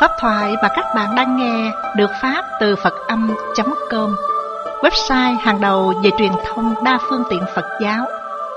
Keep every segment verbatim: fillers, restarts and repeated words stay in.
Pháp thoại mà các bạn đang nghe được phát từ Phật Âm chấm com, website hàng đầu về truyền thông đa phương tiện Phật giáo.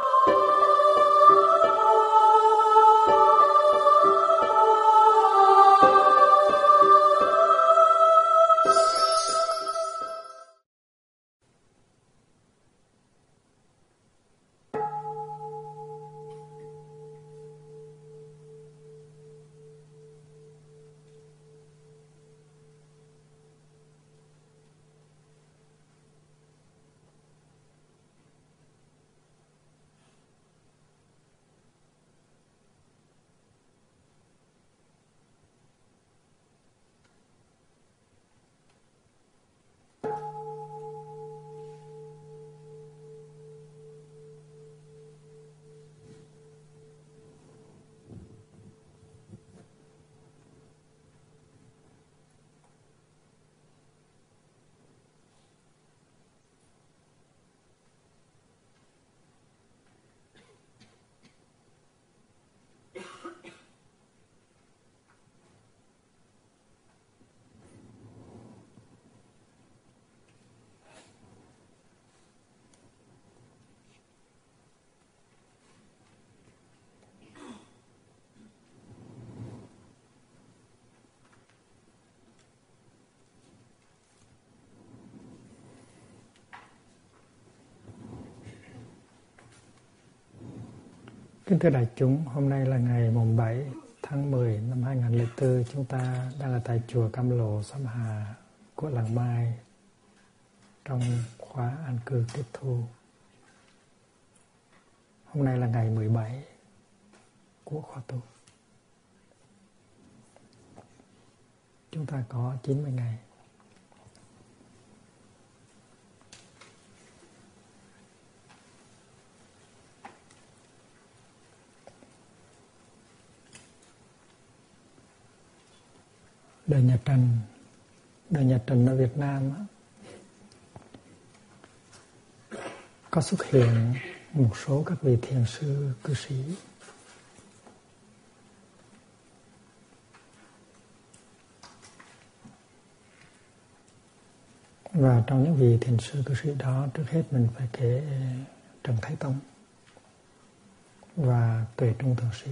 Kính thưa đại chúng, hôm nay là ngày mùng bảy tháng mười năm hai nghìn không trăm lẻ bốn. Chúng ta đang ở tại chùa Cam Lộ, Xóm Hà của làng Mai trong khóa an cư tiếp thu. Hôm nay là ngày mười bảy của khóa tu. Chúng ta có chín mươi ngày. Đời nhà Trần, đời nhà Trần ở Việt Nam á, có xuất hiện một số các vị thiền sư cư sĩ. Và trong những vị thiền sư cư sĩ đó, trước hết mình phải kể Trần Thái Tông và Tuệ Trung Thượng Sĩ.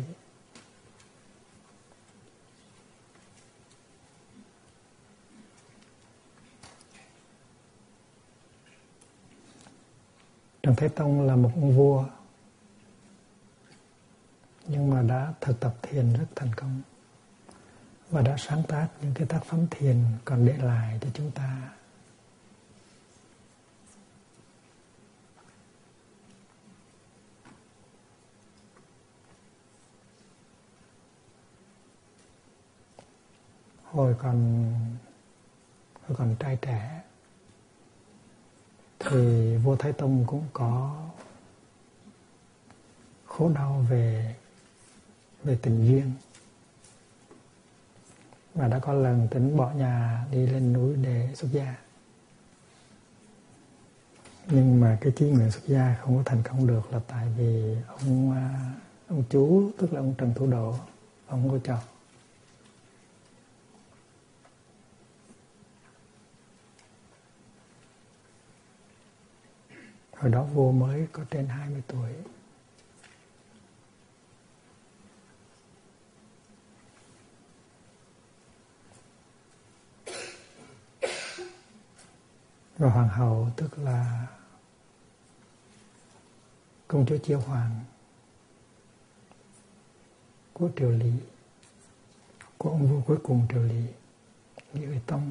Trần Thái Tông là một ông vua, nhưng mà đã thực tập thiền rất thành công và đã sáng tác những cái tác phẩm thiền còn để lại cho chúng ta. Hồi còn hồi còn trai trẻ thì vua Thái Tông cũng có khổ đau về về tình duyên, và đã có lần tính bỏ nhà đi lên núi để xuất gia, nhưng mà cái chí nguyện xuất gia không có thành công được là tại vì ông ông chú, tức là ông Trần Thủ Độ, ông không có cho. Hồi đó vua mới có trên hai mươi tuổi. Và hoàng hậu, tức là công chúa Chiêu Hoàng của Triều Lý, của ông vua cuối cùng Triều Lý, Lý Huệ Tông,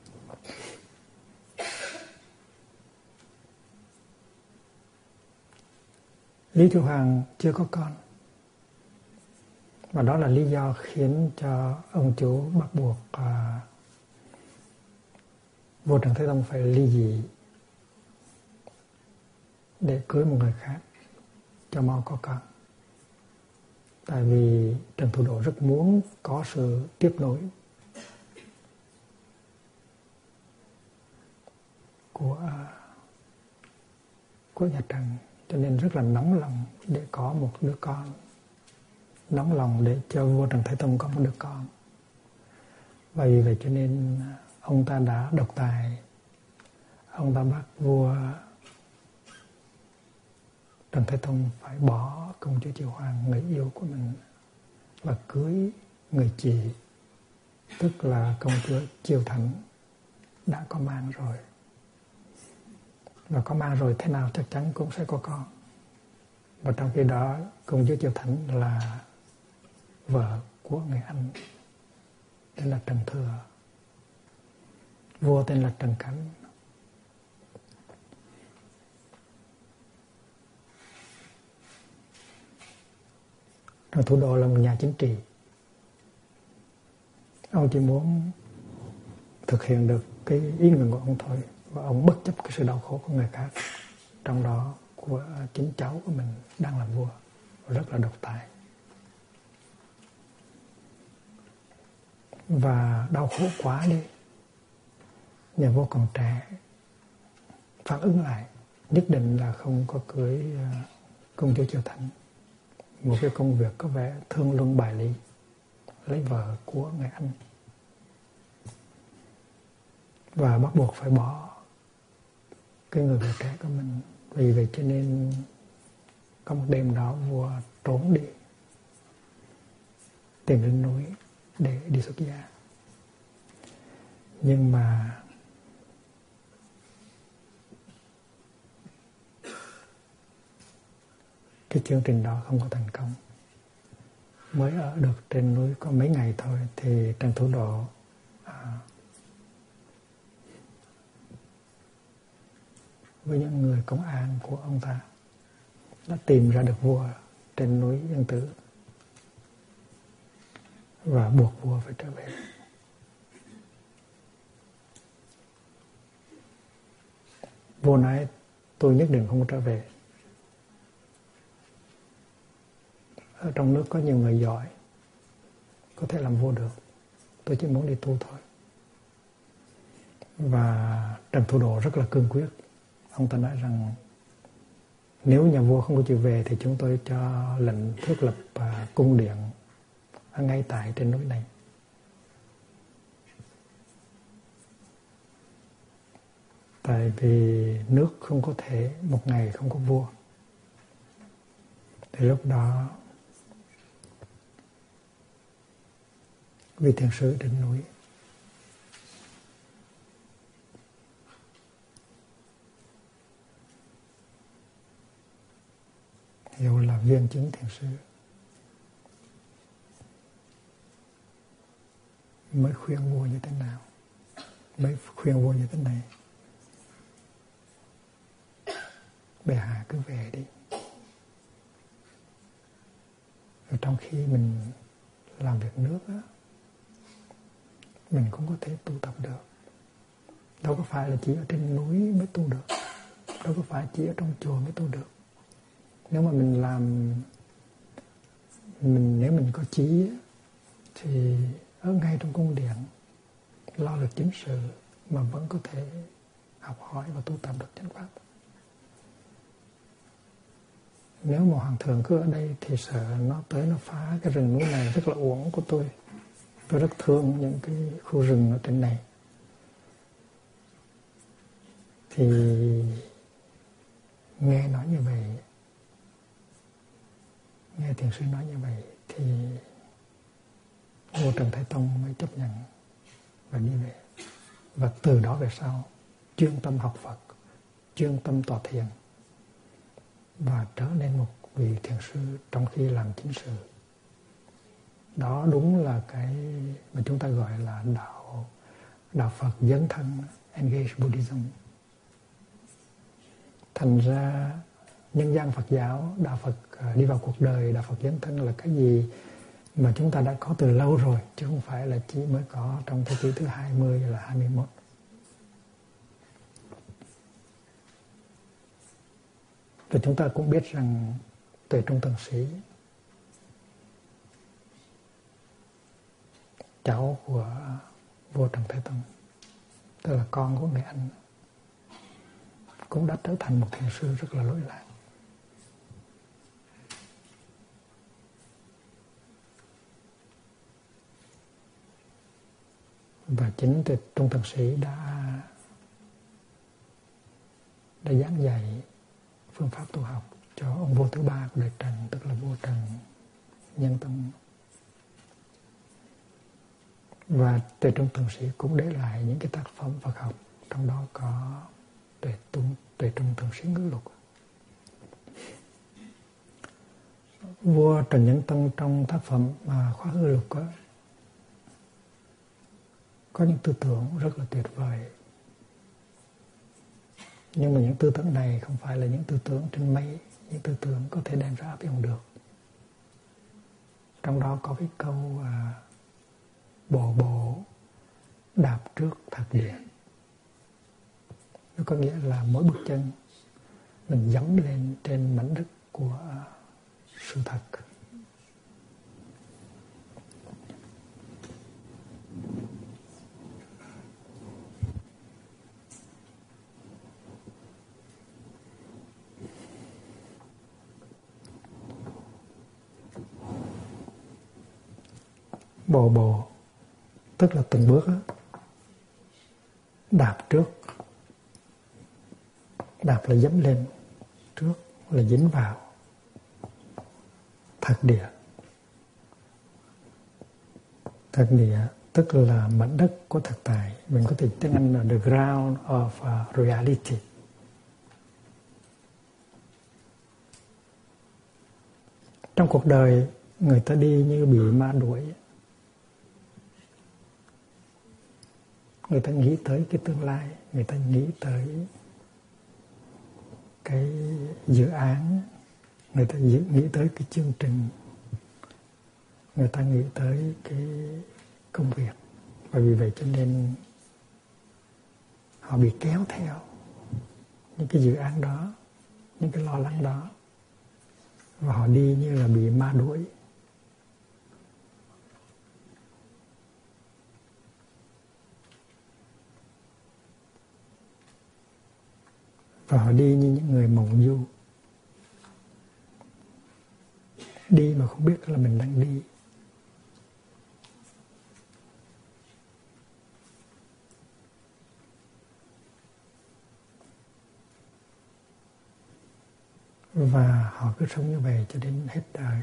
Lý Chiêu Hoàng chưa có con, và đó là lý do khiến cho ông chú bắt buộc uh, vua Trần Thái Tông phải ly dị để cưới một người khác cho mau có con. Tại vì Trần Thủ Độ rất muốn có sự tiếp nối của uh, của nhà Trần, cho nên rất là nóng lòng để có một đứa con, nóng lòng để cho vua Trần Thái Tông có một đứa con. Và vì vậy cho nên ông ta đã độc tài. Ông ta bắt vua Trần Thái Tông phải bỏ công chúa Chiêu Hoàng, người yêu của mình, và cưới người chị, tức là công chúa Chiêu Thánh đã có mang rồi. Và có mang rồi thế nào chắc chắn cũng sẽ có con. Và trong khi đó công chúa Chiêu Thánh là vợ của người anh tên là Trần Thừa, vua tên là Trần Cảnh. Trần Thủ Độ là một nhà chính trị. Ông chỉ muốn thực hiện được cái ý nguyện của ông thôi, và ông bất chấp cái sự đau khổ của người khác, trong đó của chính cháu của mình đang làm vua, rất là độc tài. Và đau khổ quá đi, nhà vua còn trẻ, phản ứng lại, nhất định là không có cưới công chúa Chiêu Thánh, một cái công việc có vẻ thương luân bài lý, lấy vợ của người anh, và bắt buộc phải bỏ cái người vợ trẻ của mình. Vì vậy cho nên có một đêm đó vua trốn đi, tìm lên núi để đi xuất gia. Nhưng mà cái chương trình đó không có thành công. Mới ở được trên núi có mấy ngày thôi thì Trần Thủ Độ à, với những người công an của ông ta đã tìm ra được vua trên núi Yên Tử và buộc vua phải trở về. Vua nói tôi nhất định không trở về. Ở trong nước có nhiều người giỏi, có thể làm vua được. Tôi chỉ muốn đi tu thôi. Và Trần Thủ Độ rất là cương quyết. Ông ta nói rằng nếu nhà vua không có chịu về thì chúng tôi cho lệnh thiết lập uh, cung điện ngay tại trên núi này. Tại vì nước không có thể một ngày không có vua. Thì lúc đó vị thiền sư trên núi hiệu là Viên Chứng Thiền Sư mới khuyên vua như thế nào, mới khuyên vua như thế này: bệ hạ cứ về đi. Rồi trong khi mình làm việc nước á, mình cũng có thể tu tập được. Đâu có phải là chỉ ở trên núi mới tu được, đâu có phải chỉ ở trong chùa mới tu được. Nếu mà mình làm mình nếu mình có chí thì ở ngay trong cung điện lo được chính sự mà vẫn có thể học hỏi và tu tập được chánh pháp. Nếu mà hoàng thượng cứ ở đây thì sợ nó tới nó phá cái rừng núi này rất là uổng của tôi. Tôi rất thương những cái khu rừng ở trên này. Thì nghe nói như vậy, nghe thiền sư nói như vậy thì vua Trần Thái Tông mới chấp nhận và đi về. Và từ đó về sau chuyên tâm học Phật, chuyên tâm tọa thiền và trở nên một vị thiền sư trong khi làm chính sự. Đó đúng là cái mà chúng ta gọi là đạo đạo Phật dấn thân, engage Buddhism. Thành ra nhân gian Phật giáo, đạo Phật đi vào cuộc đời, đạo Phật dấn thân là cái gì mà chúng ta đã có từ lâu rồi, chứ không phải là chỉ mới có trong thế kỷ thứ hai mươi là hai mươi mốt. Và chúng ta cũng biết rằng Tuệ Trung Tần Sĩ, cháu của vua Trần Thái Tông, tức là con của người anh, cũng đã trở thành một thiền sư rất là lỗi lạc. Và chính Trung Thần Sĩ đã đã giảng dạy phương pháp tu học cho ông vua thứ ba của đời Trần, tức là vua Trần Nhân Tông. Và Tuệ Trung Thần Sĩ cũng để lại những cái tác phẩm Phật học, trong đó có Tuệ Trung Tuệ Trung Thần Sĩ Ngữ Lục. Vua Trần Nhân Tông trong tác phẩm mà Khóa Ngữ Lục đó, có những tư tưởng rất là tuyệt vời. Nhưng mà những tư tưởng này không phải là những tư tưởng trên mây, những tư tưởng có thể đem ra áp dụng được. Trong đó có cái câu à, bộ bộ đạp trước thật địa. Nó có nghĩa là mỗi bước chân mình dẫm lên trên mảnh đất của sự thật. Bộ bộ tức là từng bước đó. Đạp trước, đạp là dẫm lên, trước là dính vào. Thật địa, thật địa tức là mảnh đất của thực tại. Mình có thể tiếng Anh là the ground of reality. Trong cuộc đời người ta đi như bị ma đuổi. Người ta nghĩ tới cái tương lai, người ta nghĩ tới cái dự án, người ta nghĩ tới cái chương trình, người ta nghĩ tới cái công việc. Và vì vậy cho nên họ bị kéo theo những cái dự án đó, những cái lo lắng đó. Và họ đi như là bị ma đuổi. Và họ đi như những người mộng du. Đi mà không biết là mình đang đi. Và họ cứ sống như vậy cho đến hết đời.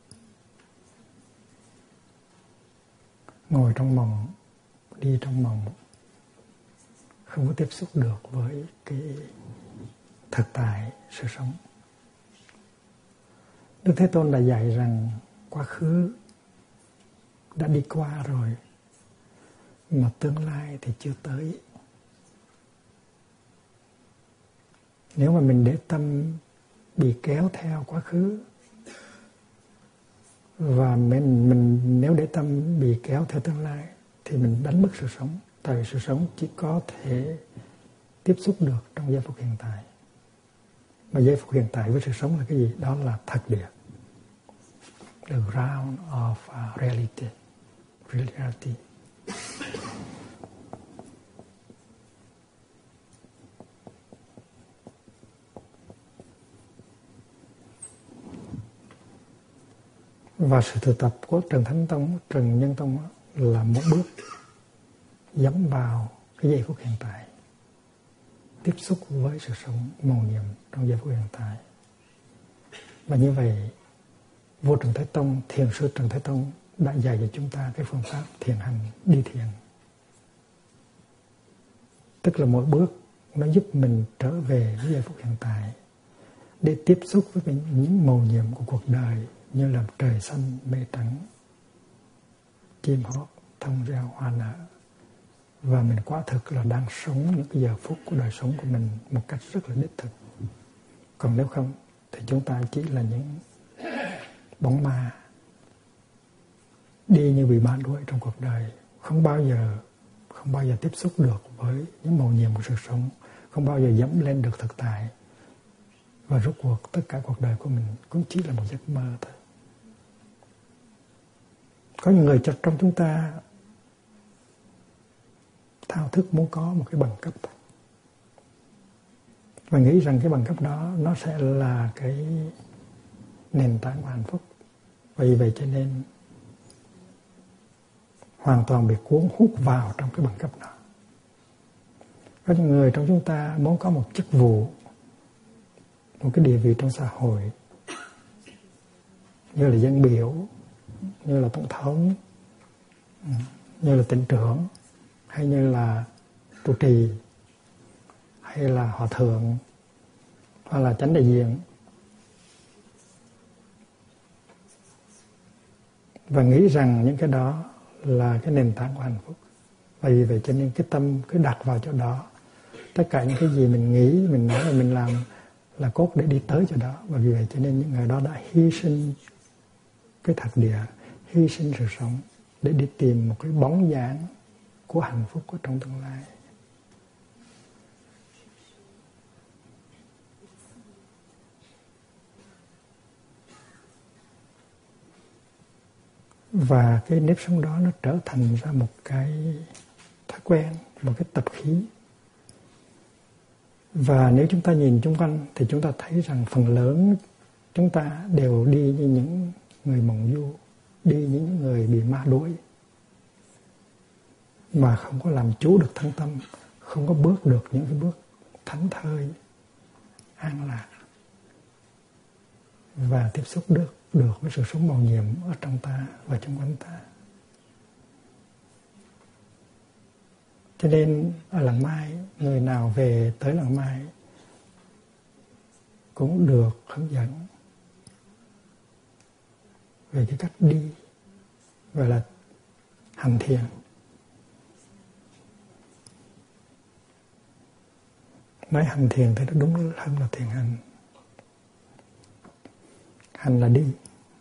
Ngồi trong mộng, đi trong mộng, không có tiếp xúc được với cái thực tại sự sống. Đức Thế Tôn đã dạy rằng quá khứ đã đi qua rồi, mà tương lai thì chưa tới. Nếu mà mình để tâm bị kéo theo quá khứ, và mình, mình nếu để tâm bị kéo theo tương lai, thì mình đánh mất sự sống. Tại vì sự sống chỉ có thể tiếp xúc được trong giây phút hiện tại. Mà giây phút hiện tại với sự sống là cái gì? Đó là thật địa. The ground of reality. Reality. Và sự thực tập của Trần Thánh Tông, Trần Nhân Tông là một bước dẫm vào cái giây phút hiện tại, tiếp xúc với sự sống mầu nhiệm trong giây phút hiện tại. Và như vậy, vua Trần Thái Tông, thiền sư Trần Thái Tông đã dạy cho chúng ta cái phương pháp thiền hành đi thiền. Tức là mỗi bước nó giúp mình trở về với giây phút hiện tại để tiếp xúc với những mầu nhiệm của cuộc đời, như là trời xanh mây trắng, chim hót thông reo hoa nở. Và mình quả thực là đang sống những cái giờ phút của đời sống của mình một cách rất là đích thực. Còn nếu không thì chúng ta chỉ là những bóng ma đi như bị ma đuổi trong cuộc đời, không bao giờ không bao giờ tiếp xúc được với những mầu nhiệm của sự sống, không bao giờ dẫm lên được thực tại. Và rốt cuộc tất cả cuộc đời của mình cũng chỉ là một giấc mơ thôi. Có những người trong chúng ta thao thức muốn có một cái bằng cấp và nghĩ rằng cái bằng cấp đó nó sẽ là cái nền tảng của hạnh phúc. Vì vậy cho nên hoàn toàn bị cuốn hút vào trong cái bằng cấp đó. Có những người trong chúng ta muốn có một chức vụ, một cái địa vị trong xã hội, như là dân biểu, như là tổng thống, như là tỉnh trưởng, hay như là trụ trì, hay là hòa thượng, hoặc là chánh đại diện, và nghĩ rằng những cái đó là cái nền tảng của hạnh phúc. Và vì vậy cho nên cái tâm cứ đặt vào chỗ đó. Tất cả những cái gì mình nghĩ, mình nói và mình làm là cốt để đi tới chỗ đó. Và vì vậy cho nên những người đó đã hy sinh cái thật địa, hy sinh sự sống để đi tìm một cái bóng dáng của hạnh phúc của trong tương lai. Và cái nếp sống đó nó trở thành ra một cái thói quen, một cái tập khí. Và nếu chúng ta nhìn chung quanh thì chúng ta thấy rằng phần lớn chúng ta đều đi như những người mộng du, đi như những người bị ma đuổi, mà không có làm chủ được thân tâm, không có bước được những cái bước thảnh thơi, an lạc và tiếp xúc được được với sự sống màu nhiệm ở trong ta và xung quanh ta. Cho nên ở Làng Mai, người nào về tới Làng Mai cũng được hướng dẫn về cái cách đi, gọi là hành thiền. Nói hành thiền thì nó đúng hơn là thiền hành. Hành là đi,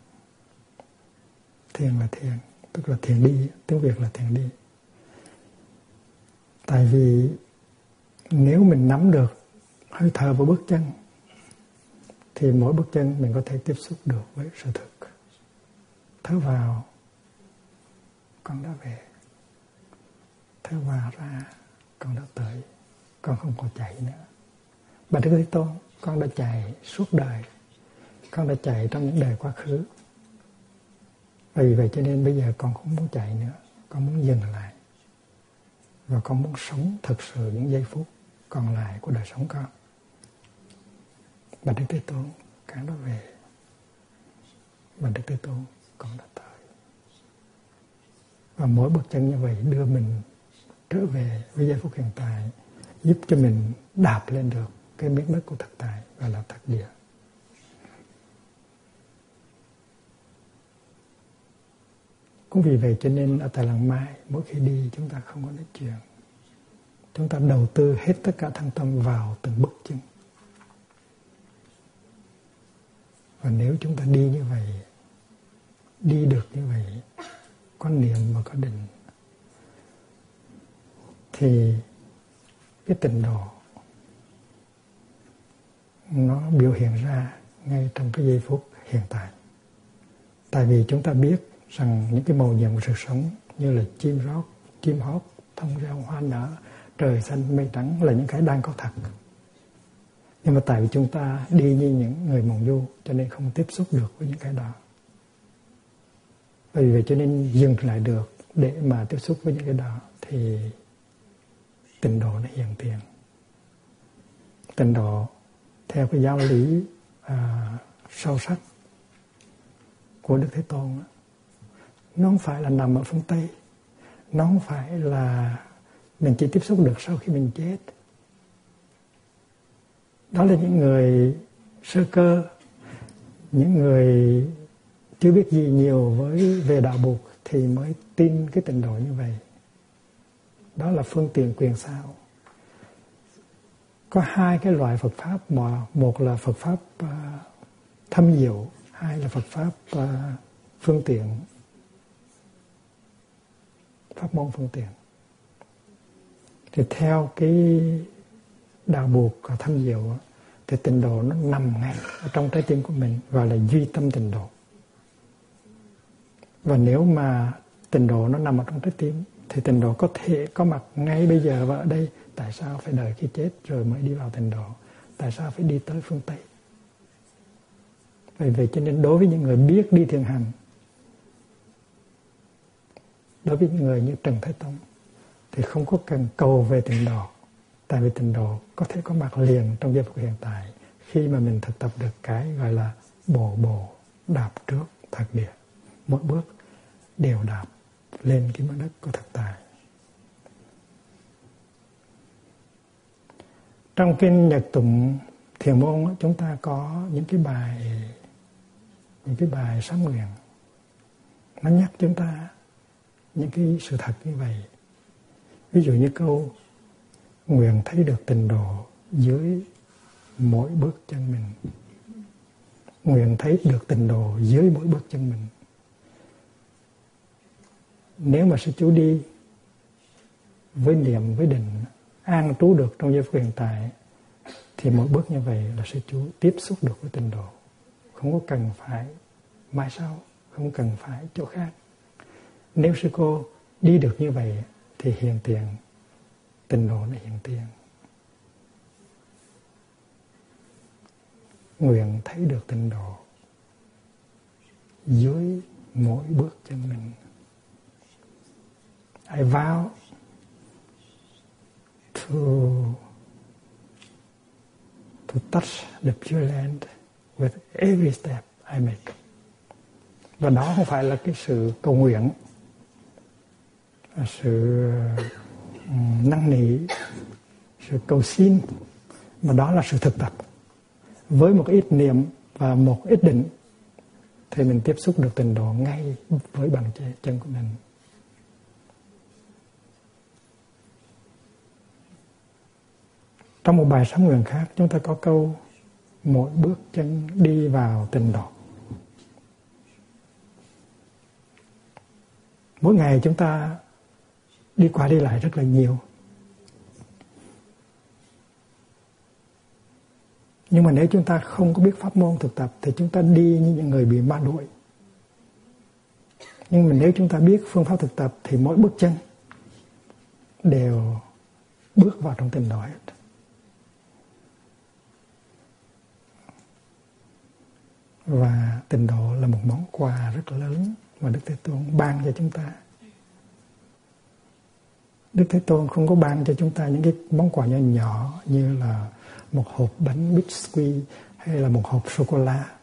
thiền là thiền, tức là thiền đi, tiếng Việt là thiền đi. Tại vì nếu mình nắm được hơi thở và bước chân thì mỗi bước chân mình có thể tiếp xúc được với sự thực. Thở vào, con đã về. Thở vào ra, con đã tới. Con không còn chạy nữa. Bà Đức Thế Tôn, con đã chạy suốt đời. Con đã chạy trong những đời quá khứ. Vì vậy cho nên bây giờ con không muốn chạy nữa. Con muốn dừng lại. Và con muốn sống thực sự những giây phút còn lại của đời sống con. Bà Đức Thế Tôn, con đã về. Bà Đức Thế Tôn, con đã tới. Và mỗi bước chân như vậy đưa mình trở về với giây phút hiện tại, giúp cho mình đạp lên được cái miếng đất của thực tại, gọi là thực địa. Cũng vì vậy cho nên ở tại Làng Mai, mỗi khi đi chúng ta không có nói chuyện. Chúng ta đầu tư hết tất cả thân tâm vào từng bước chân. Và nếu chúng ta đi như vậy, đi được như vậy, có niệm và có định, thì cái tịnh độ nó biểu hiện ra ngay trong cái giây phút hiện tại. Tại vì chúng ta biết rằng những cái màu nhiệm của sự sống như là chim rót, chim hót, thông reo, hoa nở, trời xanh, mây trắng là những cái đang có thật. Nhưng mà tại vì chúng ta đi như những người mộng du cho nên không tiếp xúc được với những cái đó. Vì vậy cho nên dừng lại được để mà tiếp xúc với những cái đó thì tịnh độ nó hiện tiền. Tịnh độ theo cái giáo lý à, sâu sắc của Đức Thế Tôn, nó không phải là nằm ở phương Tây, nó không phải là mình chỉ tiếp xúc được sau khi mình chết. Đó là những người sơ cơ, những người chưa biết gì nhiều với về đạo Bụt thì mới tin cái tịnh độ như vậy. Đó là phương tiện quyền sao. Có hai cái loại Phật pháp, mà một là Phật pháp uh, thâm diệu, hai là Phật pháp uh, phương tiện, pháp môn phương tiện. Thì theo cái đạo Bụt thâm diệu thì tịnh độ nó nằm ngay ở trong trái tim của mình, gọi là duy tâm tịnh độ. Và nếu mà tịnh độ nó nằm ở trong trái tim thì tịnh độ có thể có mặt ngay bây giờ và ở đây. Tại sao phải đợi khi chết rồi mới đi vào tịnh độ? Tại sao phải đi tới phương Tây? Vì vậy cho nên đối với những người biết đi thiền hành đối với những người như Trần Thái Tông thì không có cần cầu về tịnh độ, tại vì tịnh độ có thể có mặt liền trong giây phút hiện tại khi mà mình thực tập được cái gọi là bộ bộ đạp trước thật địa, mỗi bước đều đạp lên cái mặt đất của thực tại. Trong kinh Nhật Tụng Thiền Môn chúng ta có những cái bài những cái bài sám nguyện, nó nhắc chúng ta những cái sự thật như vậy. Ví dụ như câu nguyện thấy được tịnh độ dưới mỗi bước chân mình, nguyện thấy được tịnh độ dưới mỗi bước chân mình. Nếu mà sư chú đi với niệm, với định, an trú được trong giây phút hiện tại, thì mỗi bước như vậy là sư chú tiếp xúc được với tịnh độ, không có cần phải mai sau, không cần phải chỗ khác. Nếu sư cô đi được như vậy thì hiện tiền tịnh độ nó hiện tiền. Nguyện thấy được tịnh độ dưới mỗi bước chân mình. I vow to to touch the Pure Land with every step I make. Và đó không phải là cái sự cầu nguyện, là sự um, năn nỉ, sự cầu xin, mà đó là sự thực tập. Với một ít niệm và một ít định thì mình tiếp xúc được tịnh độ ngay với bàn chân của mình. Trong một bài sám nguyện khác chúng ta có câu mỗi bước chân đi vào tịnh độ. Mỗi ngày chúng ta đi qua đi lại rất là nhiều. Nhưng mà nếu chúng ta không có biết pháp môn thực tập thì chúng ta đi như những người bị ma đuổi. Nhưng mà nếu chúng ta biết phương pháp thực tập thì mỗi bước chân đều bước vào trong tịnh độ hết. Và tịnh độ là một món quà rất lớn mà Đức Thế Tôn ban cho chúng ta. Đức Thế Tôn không có ban cho chúng ta những cái món quà nhỏ nhỏ như là một hộp bánh biscuit hay là một hộp sô-cô-la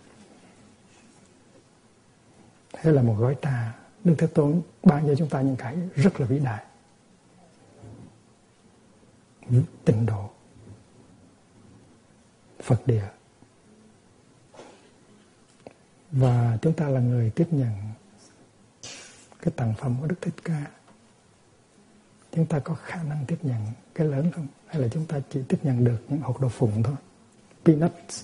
hay là một gói trà. Đức Thế Tôn ban cho chúng ta những cái rất là vĩ đại. Tịnh độ, Phật địa. Và chúng ta là người tiếp nhận cái tặng phẩm của Đức Thích Ca. Chúng ta có khả năng tiếp nhận cái lớn không? Hay là chúng ta chỉ tiếp nhận được những hột đậu phụng thôi? Peanuts.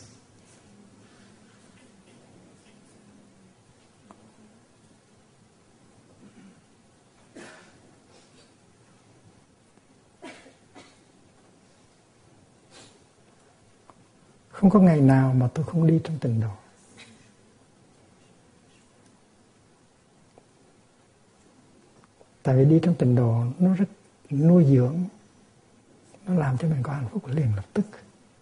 Không có ngày nào mà tôi không đi trong tịnh độ. Tại vì đi trong tịnh độ nó rất nuôi dưỡng, nó làm cho mình có hạnh phúc liền lập tức.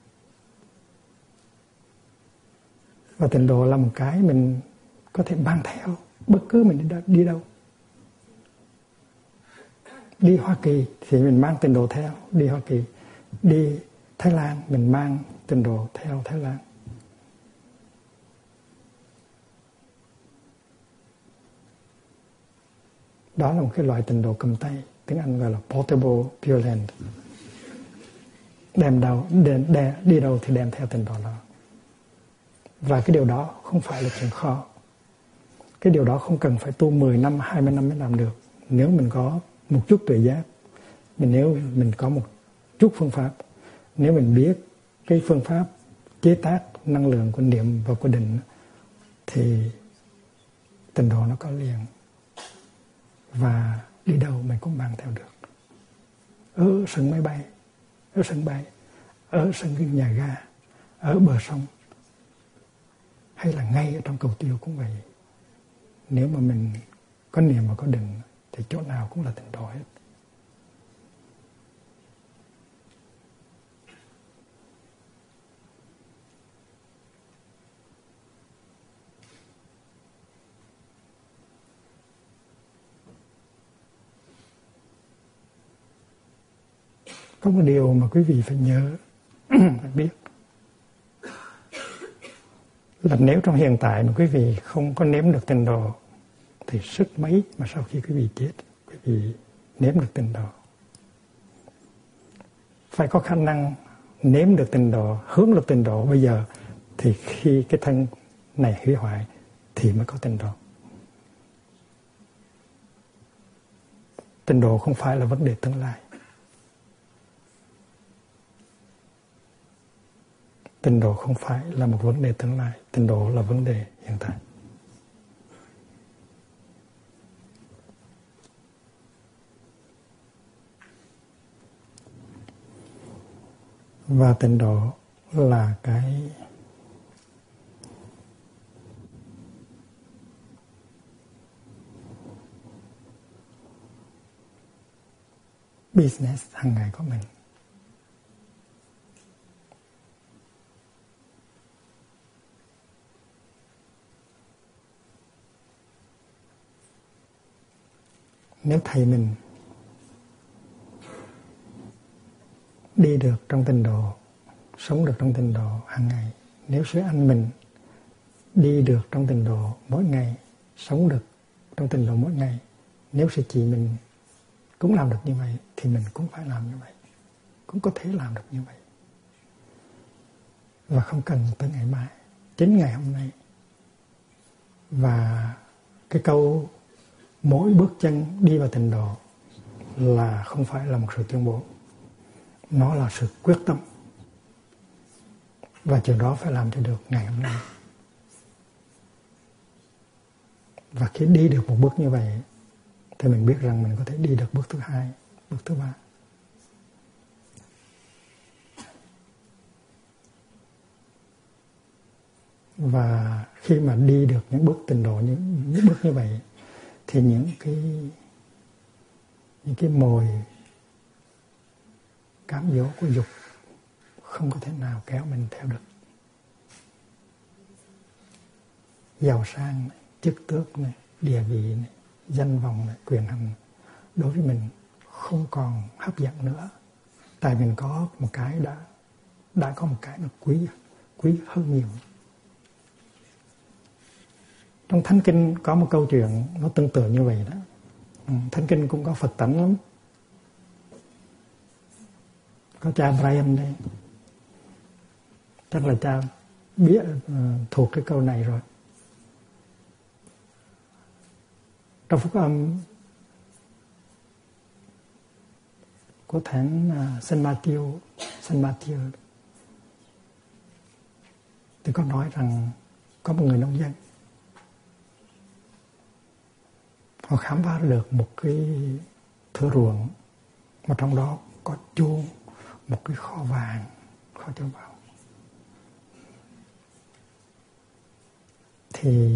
Và tịnh độ là một cái mình có thể mang theo bất cứ mình đi đâu. Đi, đâu. đi Hoa Kỳ thì mình mang tịnh độ theo, đi Hoa Kỳ. Đi Thái Lan mình mang tịnh độ theo Thái Lan. Đó là một cái loại tịnh độ cầm tay, tiếng Anh gọi là Portable Pure Land. Đem đâu, đem, đem, đi đâu thì đem theo tịnh độ đó. Và cái điều đó không phải là chuyện khó. Cái điều đó không cần phải tu mười năm, hai mươi năm mới làm được. Nếu mình có một chút tuệ giác, mình nếu mình có một chút phương pháp, nếu mình biết cái phương pháp chế tác năng lượng của niệm và của định, thì tịnh độ nó có liền. Và đi đâu mình cũng mang theo được. Ở sân máy bay, ở sân bay, ở sân nhà ga, ở bờ sông, hay là ngay ở trong cầu tiêu cũng vậy. Nếu mà mình có niệm và có định thì chỗ nào cũng là tịnh độ hết. Có một điều mà quý vị phải nhớ, phải biết là nếu trong hiện tại mà quý vị không có nếm được tịnh độ thì sức mấy mà sau khi quý vị chết quý vị nếm được tịnh độ. Phải có khả năng nếm được tịnh độ, hướng được tịnh độ bây giờ, thì khi cái thân này hủy hoại thì mới có tịnh độ. Tịnh độ không phải là vấn đề tương lai. Tịnh độ không phải là một vấn đề tương lai. Tịnh độ là vấn đề hiện tại. Và tịnh độ là cái business hàng ngày của mình. Nếu thầy mình đi được trong tịnh độ, sống được trong tịnh độ hàng ngày, nếu sư anh mình đi được trong tịnh độ mỗi ngày, sống được trong tịnh độ mỗi ngày, nếu sư chị mình cũng làm được như vậy thì mình cũng phải làm như vậy, cũng có thể làm được như vậy. Và không cần tới ngày mai, chính ngày hôm nay. Và cái câu mỗi bước chân đi vào tịnh độ là không phải là một sự tuyên bố, nó là sự quyết tâm. Và chuyện đó phải làm cho được ngày hôm nay. Và khi đi được một bước như vậy thì mình biết rằng mình có thể đi được bước thứ hai, bước thứ ba. Và khi mà đi được những bước tịnh độ, những, những bước như vậy thì những cái những cái mồi cám dỗ của dục không có thể nào kéo mình theo được. Giàu sang này, chức tước này, địa vị này, danh vọng này, quyền hành đối với mình không còn hấp dẫn nữa. Tại mình có một cái đã đã có một cái nó quý quý hơn nhiều. Trong Thánh Kinh có một câu chuyện nó tương tự như vậy đó. Thánh Kinh cũng có Phật tánh lắm. Có cha Brian đây, chắc là cha biết uh, thuộc cái câu này rồi. Trong phúc âm của thánh uh, Saint Matthew, Saint Matthew thì có nói rằng có một người nông dân, họ khám phá được một cái thửa ruộng mà trong đó có chôn một cái kho vàng, kho châu báu. Thì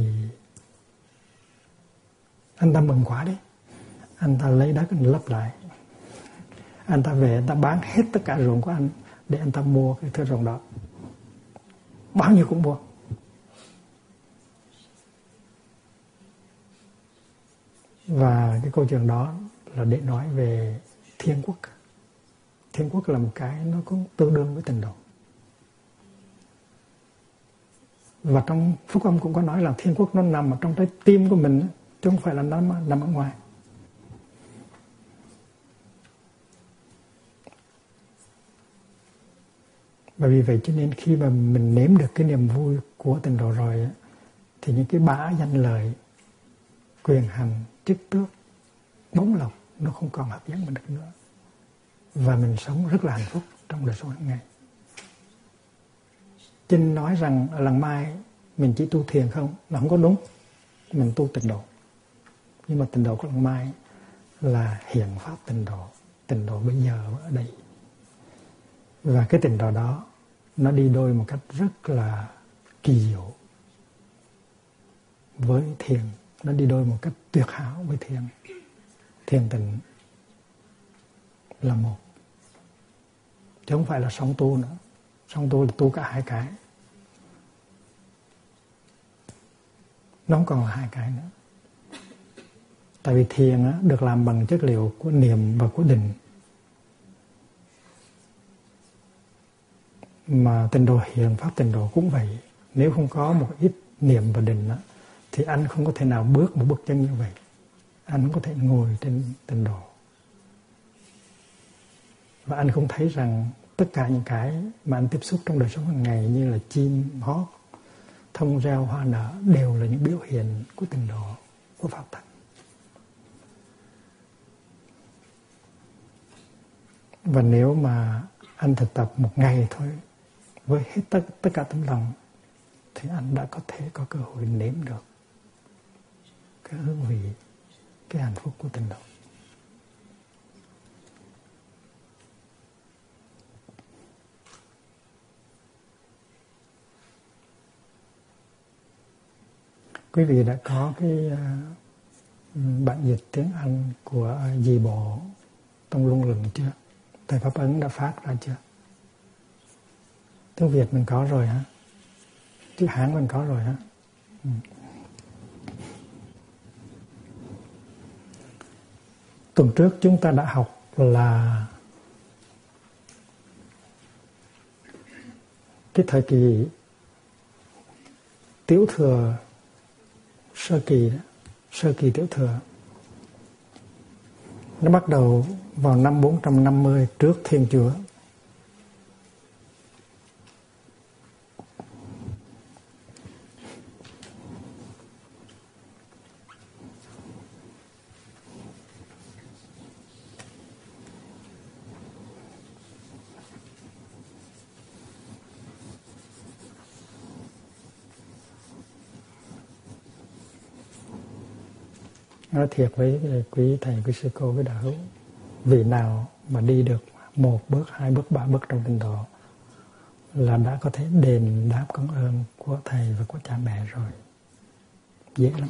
anh ta mừng quá đấy, anh ta lấy đất anh lấp lại, anh ta về anh ta bán hết tất cả ruộng của anh để anh ta mua cái thửa ruộng đó, bao nhiêu cũng mua. Và cái câu chuyện đó là để nói về thiên quốc. Thiên quốc là một cái nó cũng tương đương với tịnh độ. Và trong phúc âm cũng có nói là thiên quốc nó nằm ở trong trái tim của mình, chứ không phải là nó nằm ở ngoài. Bởi vì vậy cho nên khi mà mình nếm được cái niềm vui của tịnh độ rồi thì những cái bá danh lợi, quyền hành, chức tước, bóng lộc nó không còn hấp dẫn mình được nữa. Và mình sống rất là hạnh phúc trong đời sống hàng ngày. Chinh nói rằng ở Làng Mai mình chỉ tu thiền không là không có đúng. Mình tu tịnh độ. Nhưng mà tịnh độ của Làng Mai là hiện pháp tịnh độ. Tịnh độ bây giờ ở đây. Và cái tịnh độ đó nó đi đôi một cách rất là kỳ diệu với thiền. Nó đi đôi một cách tuyệt hảo với thiền. Thiền tịnh là một, chứ không phải là song tu nữa. Song tu là tu cả hai cái, nó không còn là hai cái nữa. Tại vì thiền á, được làm bằng chất liệu của niệm và của định. Mà tịnh độ hiện pháp tịnh độ cũng vậy. Nếu không có một ít niệm và định đó, thì anh không có thể nào bước một bước chân như vậy. Anh không có thể ngồi trên tịnh độ. Và anh không thấy rằng tất cả những cái mà anh tiếp xúc trong đời sống hàng ngày như là chim hót, thông reo, hoa nở đều là những biểu hiện của tịnh độ, của pháp tắc. Và nếu mà anh thực tập một ngày thôi với hết tất, tất cả tấm lòng thì anh đã có thể có cơ hội nếm được cái hương vị, cái hạnh phúc của tịnh độ. Quý vị đã có cái bản dịch tiếng Anh của Di Bộ Tông Luân Luận chưa? Thầy Pháp Ấn đã phát ra chưa? Tiếng Việt mình có rồi hả? Chữ Hán mình có rồi hả? Ừ. Tuần trước chúng ta đã học là cái thời kỳ Tiểu Thừa sơ kỳ đó, sơ kỳ Tiểu Thừa. Nó bắt đầu vào năm bốn trăm năm mươi trước Thiên Chúa. Nói thiệt với quý thầy, quý sư cô, với đạo hữu, vị nào mà đi được một bước, hai bước, ba bước trong tịnh độ là đã có thể đền đáp công ơn của thầy và của cha mẹ rồi. Dễ lắm.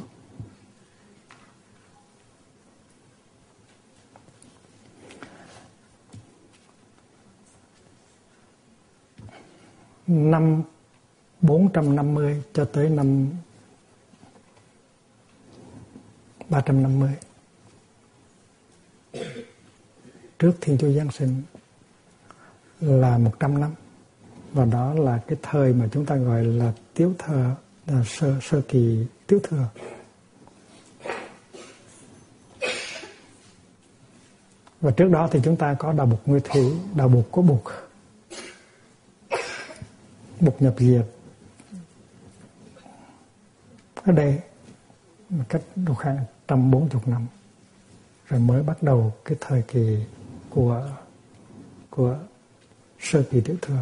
Năm bốn trăm năm mươi cho tới năm ba trăm năm mươi trước Thiên Chúa Giáng sinh là một trăm năm. Và đó là cái thời mà chúng ta gọi là Tiểu Thừa, là sơ, sơ kỳ Tiểu Thừa. Và trước đó thì chúng ta có Đạo Bục Nguyên Thủy, Đạo Bục của Bục, Bục nhập diệt. Ở đây một cách độ khoảng một trăm bốn mươi năm rồi mới bắt đầu cái thời kỳ của của sơ kỳ Tiểu Thừa.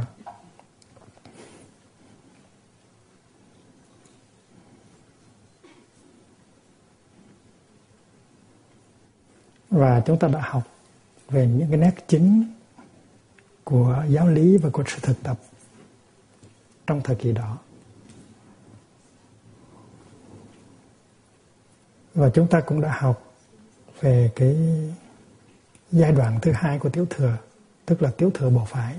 Và chúng ta đã học về những cái nét chính của giáo lý và của sự thực tập trong thời kỳ đó. Và chúng ta cũng đã học về cái giai đoạn thứ hai của Tiểu Thừa, tức là Tiểu Thừa Bộ Phái.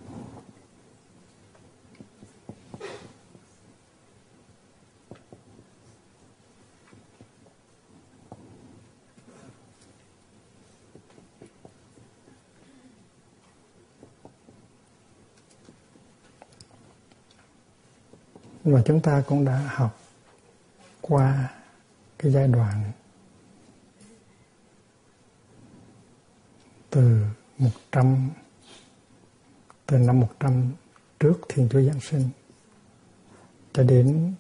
Và chúng ta cũng đã học qua cái giai đoạn từ một trăm từ năm một trăm trước Thiên Chúa Giáng sinh cho đến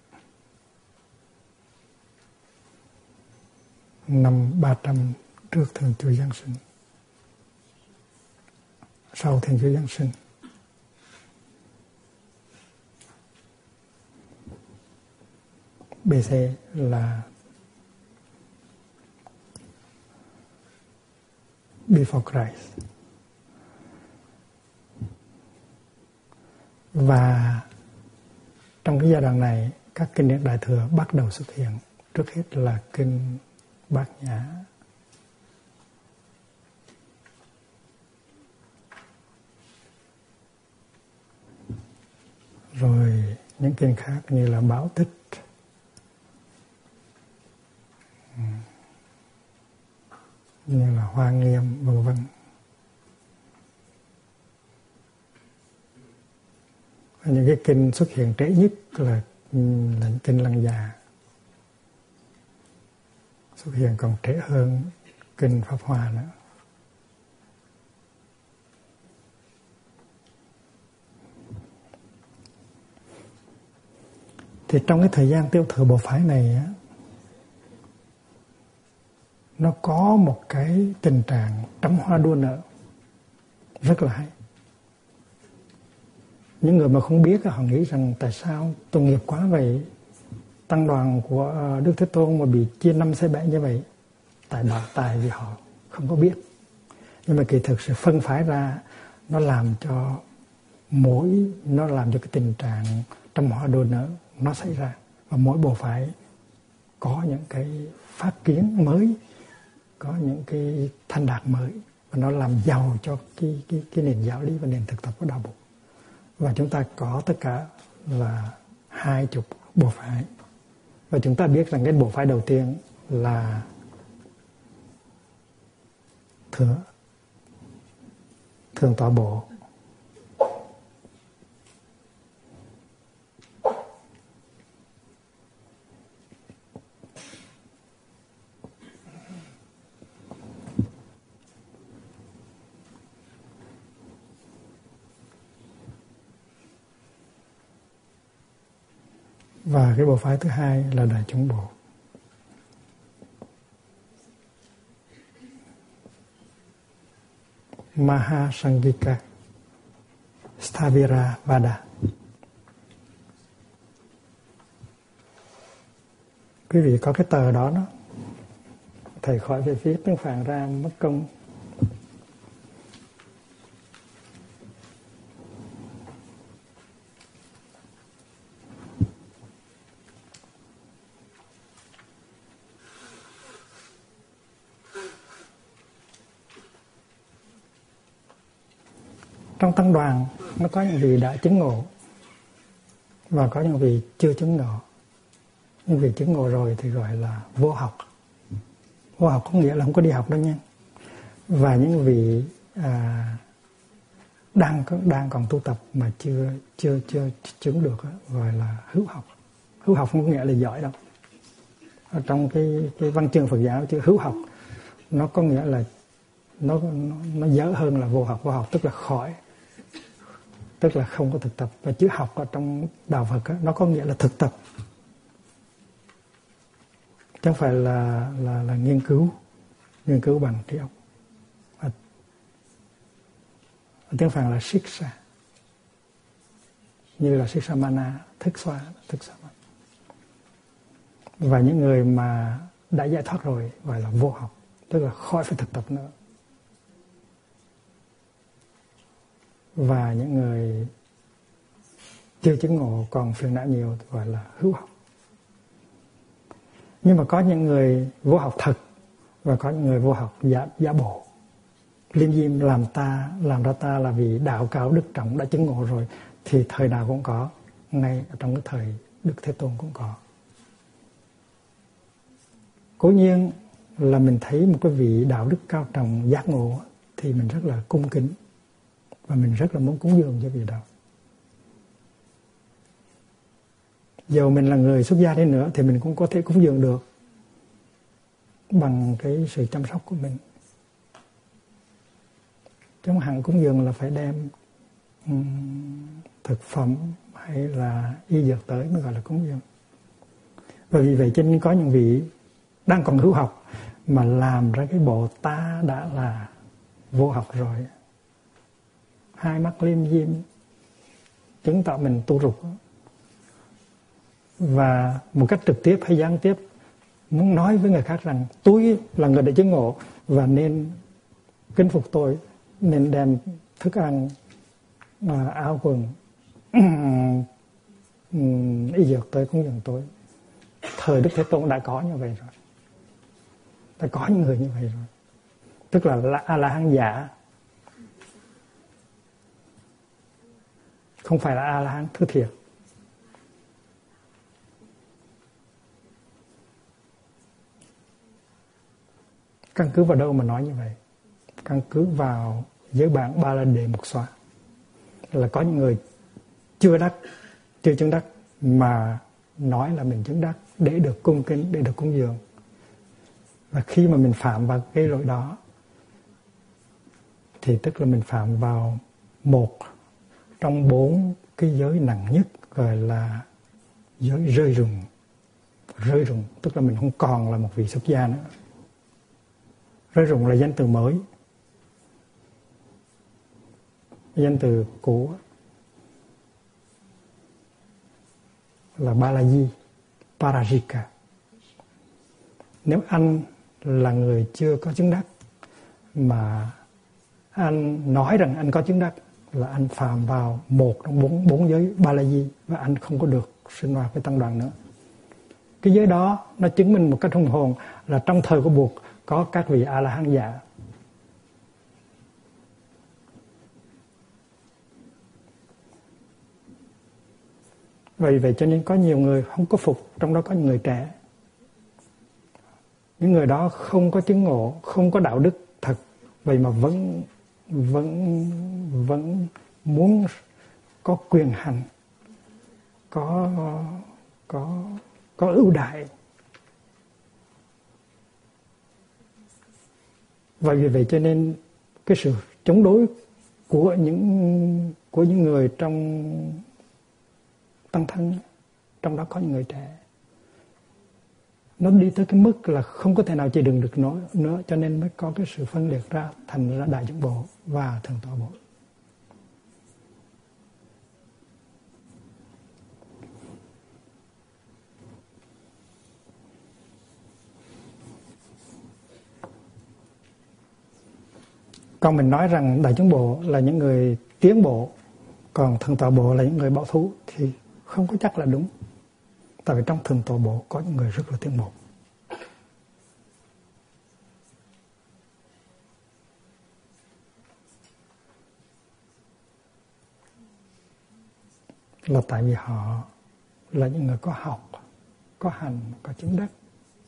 năm ba trăm trước Thiên Chúa Giáng sinh, sau Thiên Chúa Giáng sinh. bê xê là before Christ. Và trong cái giai đoạn này, các kinh điển Đại Thừa bắt đầu xuất hiện. Trước hết là kinh Bát Nhã, rồi những kinh khác như là Bảo Tích, như là Hoa Nghiêm, vân vân. Những cái kinh xuất hiện trễ nhất là, là kinh Lăng Già, xuất hiện còn trễ hơn kinh Pháp Hoa nữa. Thì trong cái thời gian tiêu thụ bộ phái này á, nó có một cái tình trạng trắm hoa đua nở rất là hay. Những người mà không biết họ nghĩ rằng tại sao tội nghiệp quá vậy, tăng đoàn của Đức Thế Tôn mà bị chia năm xẻ bảy như vậy. Tại bảo tài vì họ không có biết. Nhưng mà kỳ thực sự phân phái ra nó làm cho mỗi nó làm cho cái tình trạng trăm hoa đua nở nó xảy ra, và mỗi bộ phái có những cái phát kiến mới, có những cái thành đạt mới, và nó làm giàu cho cái cái cái nền giáo lý và nền thực tập của đạo Phật. Và chúng ta có tất cả là hai chục bộ phái, và chúng ta biết rằng cái bộ phái đầu tiên là thừa thường tọa bộ. Và cái bộ phái thứ hai là Đại chúng bộ. Mahasangika Stavira Vada. Quý vị có cái tờ đó đó, thầy khỏi về phía tiếng Phạn ra mất công. Trong tăng đoàn nó có những vị đã chứng ngộ và có những vị chưa chứng ngộ. Những vị chứng ngộ rồi thì gọi là vô học. Vô học có nghĩa là không có đi học đâu nha. Và những vị à, đang đang còn tu tập mà chưa chưa chưa chứng được đó, gọi là hữu học. Hữu học không có nghĩa là giỏi đâu. Ở trong cái cái văn chương Phật giáo chữ hữu học nó có nghĩa là nó nó, nó dở hơn là vô học. Vô học tức là khỏi, tức là không có thực tập. Và chữ học ở trong đạo Phật đó, nó có nghĩa là thực tập, chứ không phải là là là nghiên cứu nghiên cứu bằng trí óc. Ở, ở tiếng Phạn là Siksa, như là Siksa Mana, thức xoa, thức xoa. Và những người mà đã giải thoát rồi gọi là vô học, tức là khỏi phải thực tập nữa. Và những người chưa chứng ngộ còn phiền não nhiều gọi là hữu học. Nhưng mà có những người vô học thật và có những người vô học giả, giả bộ. Liêm diêm làm ta làm ra ta là vì đạo cao đức trọng đã chứng ngộ rồi, thì thời nào cũng có, ngay ở trong cái thời Đức Thế Tôn cũng có. Cố nhiên là mình thấy một cái vị đạo đức cao trọng giác ngộ thì mình rất là cung kính và mình rất là muốn cúng dường cho vị đó. Dầu mình là người xuất gia đi nữa thì mình cũng có thể cúng dường được bằng cái sự chăm sóc của mình. Chứ không hẳn cúng dường là phải đem um, thực phẩm hay là y dược tới mới gọi là cúng dường. Và vì vậy cho nên có những vị đang còn hữu học mà làm ra cái bộ ta đã là vô học rồi, hai mắt liêm diêm, chứng tỏ mình tu rục, và một cách trực tiếp hay gián tiếp muốn nói với người khác rằng tôi là người đã chứng ngộ và nên kính phục tôi, nên đem thức ăn, áo quần, y dược tới cúng dường tôi. Thời Đức Thế Tôn đã có như vậy rồi, đã có những người như vậy rồi, tức là A-la-hán giả, không phải là A-la-hán thứ thiệt. Căn cứ vào đâu mà nói như vậy? Căn cứ vào giới bản Ba La Đề Mục Xoa, là có những người chưa đắc, chưa chứng đắc mà nói là mình chứng đắc để được cung kính, để được cúng dường. Và khi mà mình phạm vào cái lỗi đó thì tức là mình phạm vào một trong bốn cái giới nặng nhất, gọi là giới rơi rụng. Rơi rụng tức là mình không còn là một vị xuất gia nữa. Rơi rụng là danh từ mới. Danh từ của là Balaji, Parajika. Nếu anh là người chưa có chứng đắc mà anh nói rằng anh có chứng đắc là anh phạm vào một trong bốn, bốn giới Balaji và anh không có được sinh hoạt với tăng đoàn nữa. Cái giới đó nó chứng minh một cách hùng hồn là trong thời của Bụt có các vị A-la-hán giả. Vậy vậy cho nên có nhiều người không có phục, trong đó có những người trẻ. Những người đó không có chứng ngộ, không có đạo đức thật, vậy mà vẫn vẫn vẫn muốn có quyền hành, có có có ưu đại. Và vì vậy cho nên cái sự chống đối của những của những người trong tăng thân, trong đó có những người trẻ, nó đi tới cái mức là không có thể nào chịu đựng được nữa, nữa cho nên mới có cái sự phân liệt ra thành ra Đại Chúng Bộ và Thượng Tọa Bộ. Còn mình nói rằng Đại Chúng Bộ là những người tiến bộ, còn Thượng Tọa Bộ là những người bảo thủ thì không có chắc là đúng. Tại vì trong Thượng Tọa Bộ có những người rất là tiến bộ. Là tại vì họ là những người có học, có hành, có chứng đắc.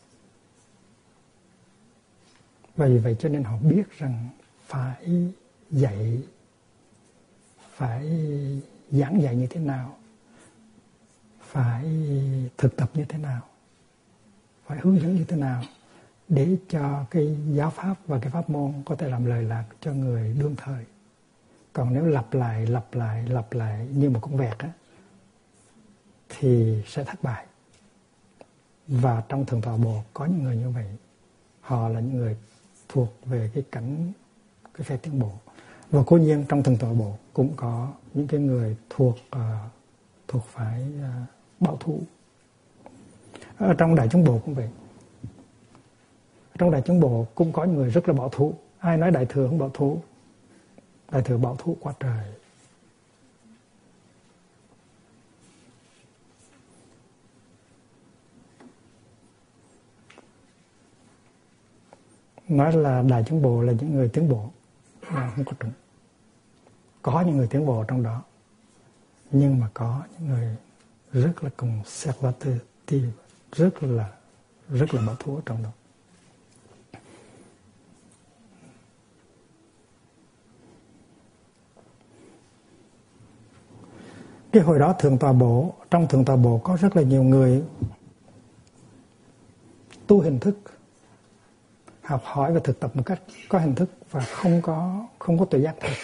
Và vì vậy cho nên họ biết rằng phải dạy, phải giảng dạy như thế nào, phải thực tập như thế nào, phải hướng dẫn như thế nào để cho cái giáo pháp và cái pháp môn có thể làm lời lạc cho người đương thời. Còn nếu lặp lại, lặp lại, lặp lại như một con vẹt á, thì sẽ thất bại. Và trong Thượng Tọa Bộ có những người như vậy. Họ là những người thuộc về cái cảnh, cái phe tiến bộ. Và cố nhiên trong Thượng Tọa Bộ cũng có những cái người thuộc uh, thuộc phái uh, bảo thủ. Ở trong Đại Chúng Bộ cũng vậy. Trong Đại Chúng Bộ cũng có những người rất là bảo thủ. Ai nói Đại Thừa không bảo thủ? Đại Thừa bảo thủ quá trời. Nói là Đại Chúng Bộ là những người tiến bộ là không có đúng. Có những người tiến bộ trong đó, nhưng mà có những người rất là conservative, rất là rất là bảo thủ ở trong đó. Cái hồi đó Thượng Tọa Bộ, trong Thượng Tọa Bộ có rất là nhiều người tu hình thức, học hỏi và thực tập một cách có hình thức và không có không có tuệ giác thật,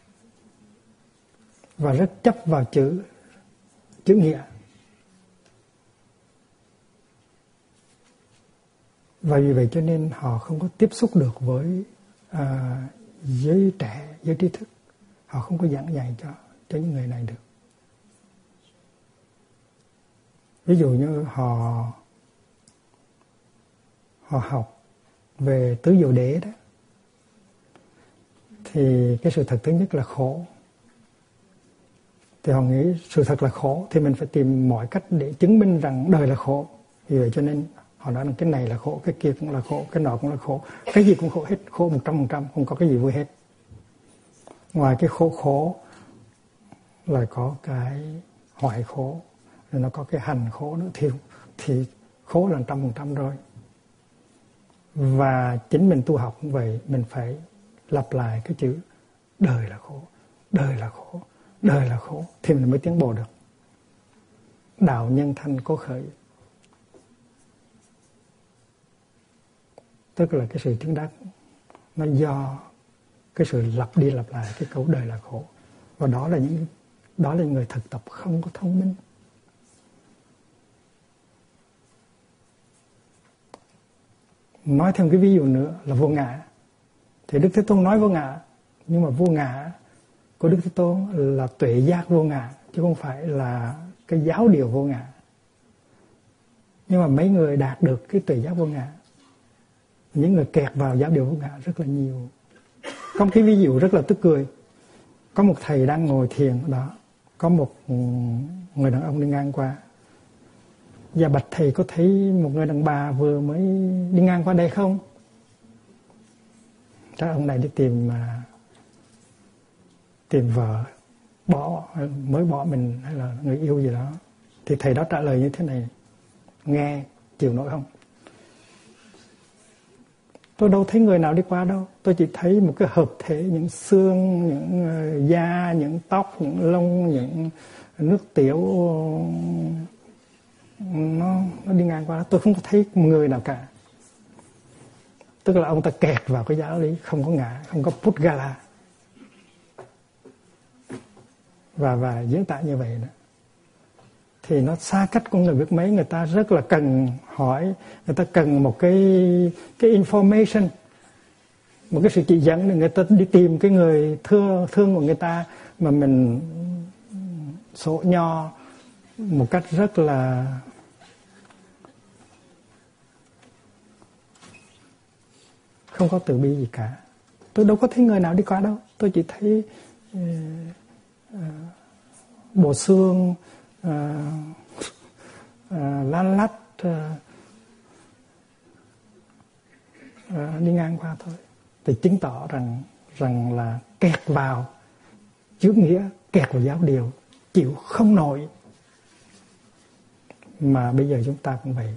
và rất chấp vào chữ chữ nghĩa. Và vì vậy cho nên họ không có tiếp xúc được với à, giới trẻ, giới trí thức. Họ không có giảng dạy cho cho những người này được. Ví dụ như họ họ học về tứ diệu đế đó, thì cái sự thật thứ nhất là khổ. Thì họ nghĩ sự thật là khổ thì mình phải tìm mọi cách để chứng minh rằng đời là khổ. Vì vậy cho nên họ nói rằng cái này là khổ, cái kia cũng là khổ, cái nọ cũng là khổ, cái gì cũng khổ hết, khổ một trăm phần trăm, không có cái gì vui hết. Ngoài cái khổ khổ là có cái hoại khổ, rồi nó có cái hành khổ nữa, thì, thì khổ là trăm phần trăm rồi. Và chính mình tu học cũng vậy, mình phải lặp lại cái chữ đời là khổ, đời là khổ, đời là khổ thì mình mới tiến bộ được. Đạo nhân thanh cố khởi, tức là cái sự chứng đắc nó do cái sự lặp đi lặp lại cái câu đời là khổ. Và đó là những đó là những người thực tập không có thông minh. Nói thêm cái ví dụ nữa là vô ngã. Thì Đức Thế Tôn nói vô ngã, nhưng mà vô ngã của Đức Thế Tôn là tuệ giác vô ngã, chứ không phải là cái giáo điều vô ngã. Nhưng mà mấy người đạt được cái tuệ giác vô ngã, những người kẹt vào giáo điều vô ngã rất là nhiều. Có một cái ví dụ rất là tức cười. Có một thầy đang ngồi thiền đó, có một người đàn ông đi ngang qua. Dạ bạch thầy, có thấy một người đàn bà vừa mới đi ngang qua đây không? Chắc ông này đi tìm tìm vợ bỏ, mới bỏ mình hay là người yêu gì đó. Thì thầy đó trả lời như thế này: nghe chịu nổi không? Tôi đâu thấy người nào đi qua đâu. Tôi chỉ thấy một cái hợp thể, những xương, những da, những tóc, những lông, những nước tiểu nó, nó đi ngang qua. Tôi không có thấy một người nào cả. Tức là ông ta kẹt vào cái giáo lý không có ngã, không có Pudgala. Và, và diễn tả như vậy đó. Thì nó xa cách con người biết mấy. Người ta rất là cần hỏi, người ta cần một cái cái information, một cái sự chỉ dẫn để người ta đi tìm cái người thương thương của người ta, mà mình sổ nho một cách rất là không có từ bi gì cả. Tôi đâu có thấy người nào đi qua đâu. Tôi chỉ thấy uh, uh, bộ xương uh, uh, lan lách uh, uh, đi ngang qua thôi. Thì chứng tỏ rằng rằng là kẹt vào chữ nghĩa, kẹt vào giáo điều, chịu không nổi. Mà bây giờ chúng ta cũng vậy.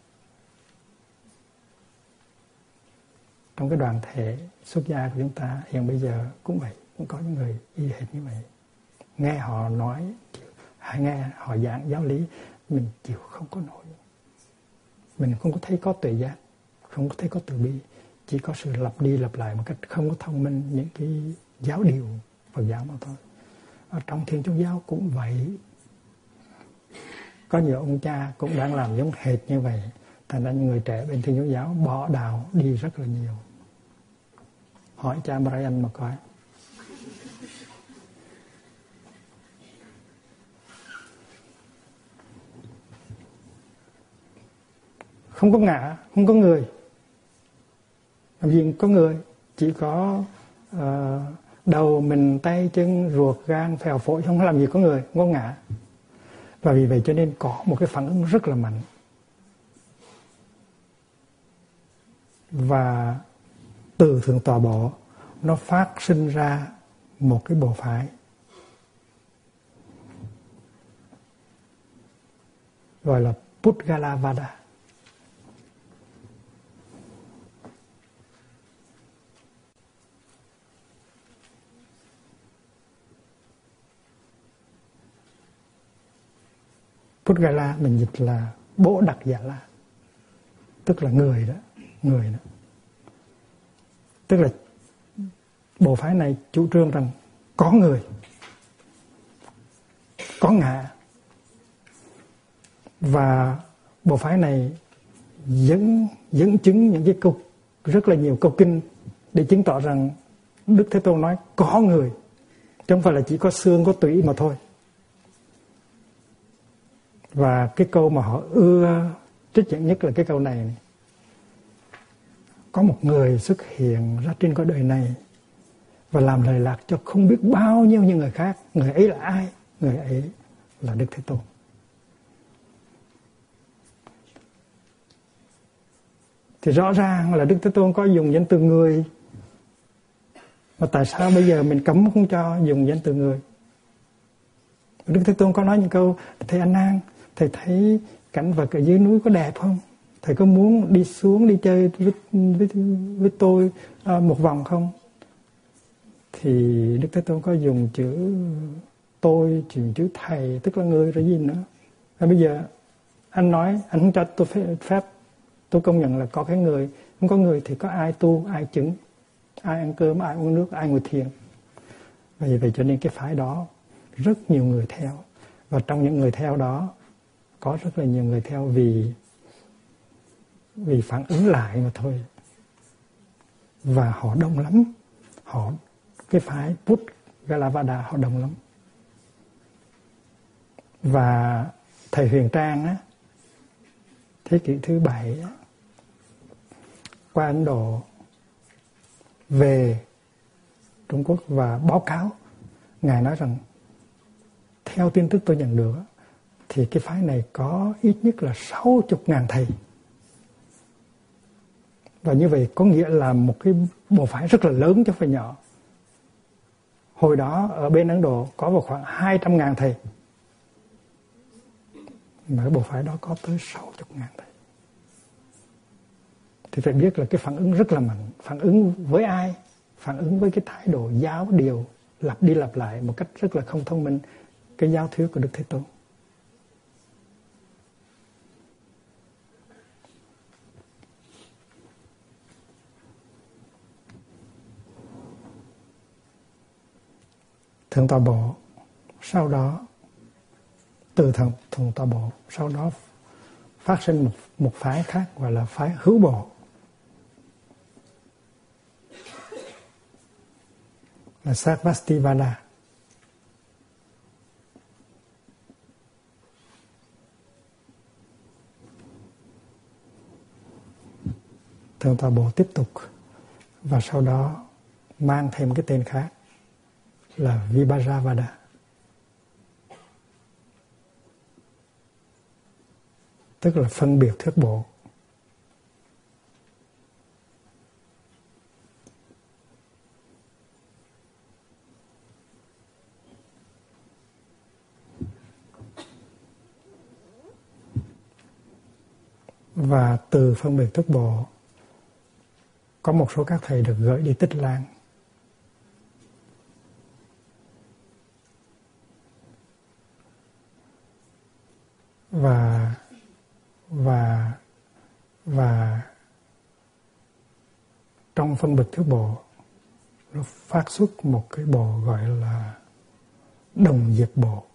Trong cái đoàn thể xuất gia của chúng ta hiện bây giờ cũng vậy, cũng có những người y hệt như vậy. Nghe họ nói, hay nghe họ giảng giáo lý, mình chịu không có nổi. Mình không có thấy có tuệ giác, không có thấy có từ bi, chỉ có sự lặp đi lặp lại một cách không có thông minh những cái giáo điều Phật giáo mà thôi. Ở trong Thiên Chúa giáo cũng vậy. Có nhiều ông cha cũng đang làm giống hệt như vậy. Thành ra những người trẻ bên Thiên Chúa giáo bỏ đạo đi rất là nhiều. Hỏi cha Brian mà coi. Không có ngã, không có người. Làm gì có người, chỉ có uh, đầu, mình, tay, chân, ruột, gan, phèo, phổi, không làm gì có người, không có ngã. Và vì vậy cho nên có một cái phản ứng rất là mạnh. Và từ Thượng Tọa Bộ nó phát sinh ra một cái bộ phái gọi là Pudgala Vada. Pudgala mình dịch là Bố Đặc Giả La, tức là người đó, người đó. Tức là bộ phái này chủ trương rằng có người, có ngã. Và bộ phái này dẫn, dẫn chứng những cái câu, rất là nhiều câu kinh để chứng tỏ rằng Đức Thế Tôn nói có người, chứ không phải là chỉ có xương, có tủy mà thôi. Và cái câu mà họ ưa trích dẫn nhất là cái câu này, này. Có một người xuất hiện ra trên cõi đời này và làm lời lạc cho không biết bao nhiêu những người khác. Người ấy là ai? Người ấy là Đức Thế Tôn. Thì rõ ràng là Đức Thế Tôn có dùng danh từ người. Mà tại sao bây giờ mình cấm không cho dùng danh từ người? Đức Thế Tôn có nói những câu: thầy A Nan, thầy thấy cảnh vật ở dưới núi có đẹp không? Thầy có muốn đi xuống đi chơi với, với, với tôi uh, một vòng không? Thì Đức Thế Tôn có dùng chữ tôi, chuyện chữ thầy, tức là người rồi gì nữa. Và bây giờ anh nói, anh không cho tôi phép, phép tôi công nhận là có cái người, không có người thì có ai tu, ai chứng, ai ăn cơm, ai uống nước, ai ngồi thiền. Vậy vậy cho nên cái phái đó rất nhiều người theo. Và trong những người theo đó có rất là nhiều người theo vì vì phản ứng lại mà thôi. Và họ đông lắm. Họ cái phái Putgalavada họ đông lắm. Và thầy Huyền Trang á, thế kỷ thứ bảy á, qua Ấn Độ về Trung Quốc và báo cáo, ngài nói rằng theo tin tức tôi nhận được thì cái phái này có ít nhất là sáu mươi ngàn thầy. Và như vậy có nghĩa là một cái bộ phái rất là lớn chứ không phải nhỏ. Hồi đó ở bên Ấn Độ có vào khoảng hai trăm ngàn thầy. Mà cái bộ phái đó có tới sáu mươi ngàn thầy. Thì phải biết là cái phản ứng rất là mạnh. Phản ứng với ai? Phản ứng với cái thái độ giáo điều lặp đi lặp lại một cách rất là không thông minh cái giáo thuyết của Đức Thế Tôn. Thượng Tọa Bộ sau đó từ thượng, thượng Tọa Bộ sau đó phát sinh một, một phái khác gọi là phái Hữu Bộ, là Sarvastivada. Thượng Tọa Bộ tiếp tục và sau đó mang thêm cái tên khác là Vibhajavada. Tức là phân biệt thuyết bộ. Và từ phân biệt thuyết bộ có một số các thầy được gửi đi Tích Lan. Và và và trong phân biệt thuyết bộ nó phát xuất một cái bộ gọi là Đồng Diệt Bộ.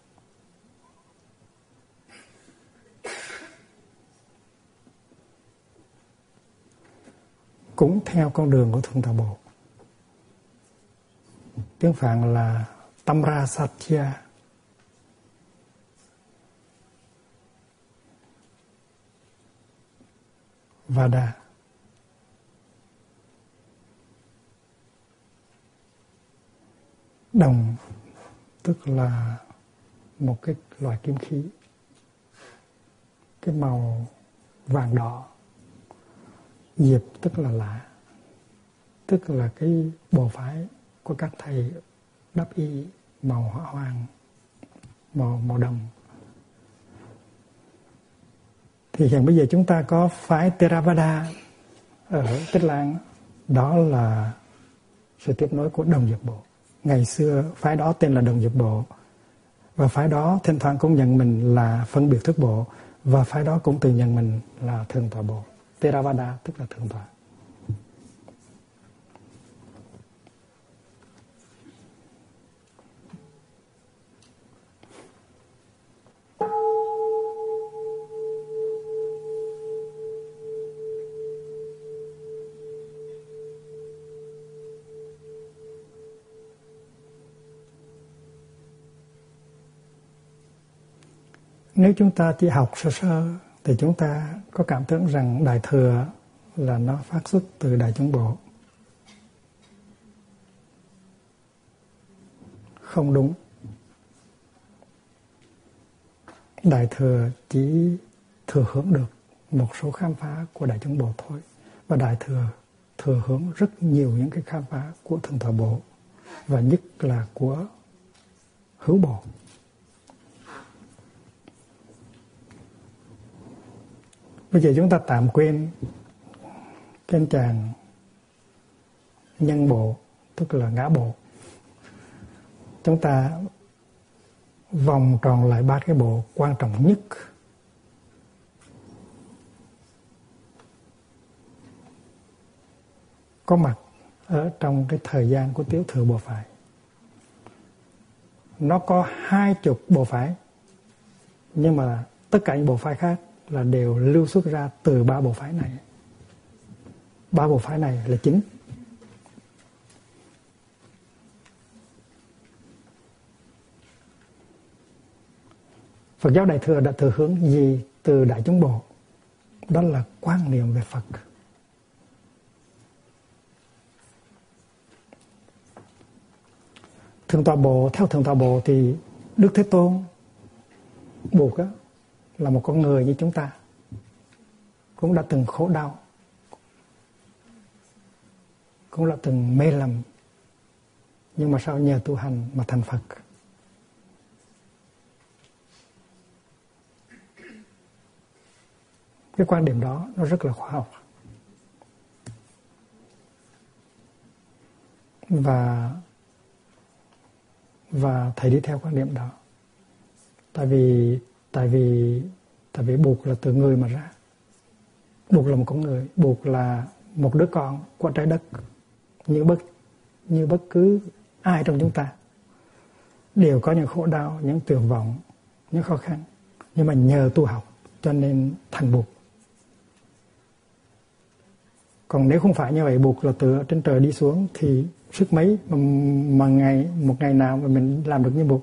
Cũng theo con đường của Thượng Tọa Bộ. Tiếng Phạn là Tamra Satya. Vada. Đồng tức là một cái loại kim khí, cái màu vàng đỏ. Diệp tức là lạ, tức là cái bộ phái của các thầy đắp y màu hỏa hoang, màu màu đồng. Thì hiện bây giờ chúng ta có phái Theravada ở Tích Lan, đó là sự tiếp nối của Đồng Diệp Bộ. Ngày xưa phái đó tên là Đồng Diệp Bộ, và phái đó thỉnh thoảng cũng nhận mình là phân biệt thuyết bộ, và phái đó cũng tự nhận mình là Thượng Tọa Bộ. Theravada tức là Thượng Tọa. Nếu chúng ta chỉ học sơ sơ thì chúng ta có cảm tưởng rằng Đại Thừa là nó phát xuất từ Đại Chúng Bộ. Không đúng. Đại Thừa chỉ thừa hưởng được một số khám phá của Đại Chúng Bộ thôi. Và Đại Thừa thừa hưởng rất nhiều những cái khám phá của Thượng Tọa Bộ, và nhất là của Hữu Bộ. Bây giờ chúng ta tạm quên cái chàng nhân bộ, tức là ngã bộ. Chúng ta vòng tròn lại ba cái bộ quan trọng nhất có mặt ở trong cái thời gian của tiểu thừa bộ phái. Nó có hai chục bộ phái, nhưng mà tất cả những bộ phái khác là đều lưu xuất ra từ ba bộ phái này. Ba bộ phái này là chính. Phật giáo Đại thừa đã thừa hưởng gì từ Đại chúng bộ? Đó là quan niệm về Phật. Thượng tọa bộ, theo Thượng tọa bộ thì Đức Thế Tôn buộc á, là một con người như chúng ta, cũng đã từng khổ đau, cũng đã từng mê lầm, nhưng mà sao nhờ tu hành mà thành Phật. Cái quan điểm đó nó rất là khoa học. Và và thầy đi theo quan điểm đó. Tại vì tại vì tại vì buộc là từ người mà ra. Buộc là một con người, buộc là một đứa con của trái đất, như bất như bất cứ ai trong chúng ta đều có những khổ đau, những tuyệt vọng, những khó khăn, nhưng mà nhờ tu học cho nên thành buộc. Còn nếu không phải như vậy, buộc là từ trên trời đi xuống thì sức mấy mà, mà ngày một ngày nào mà mình làm được như buộc.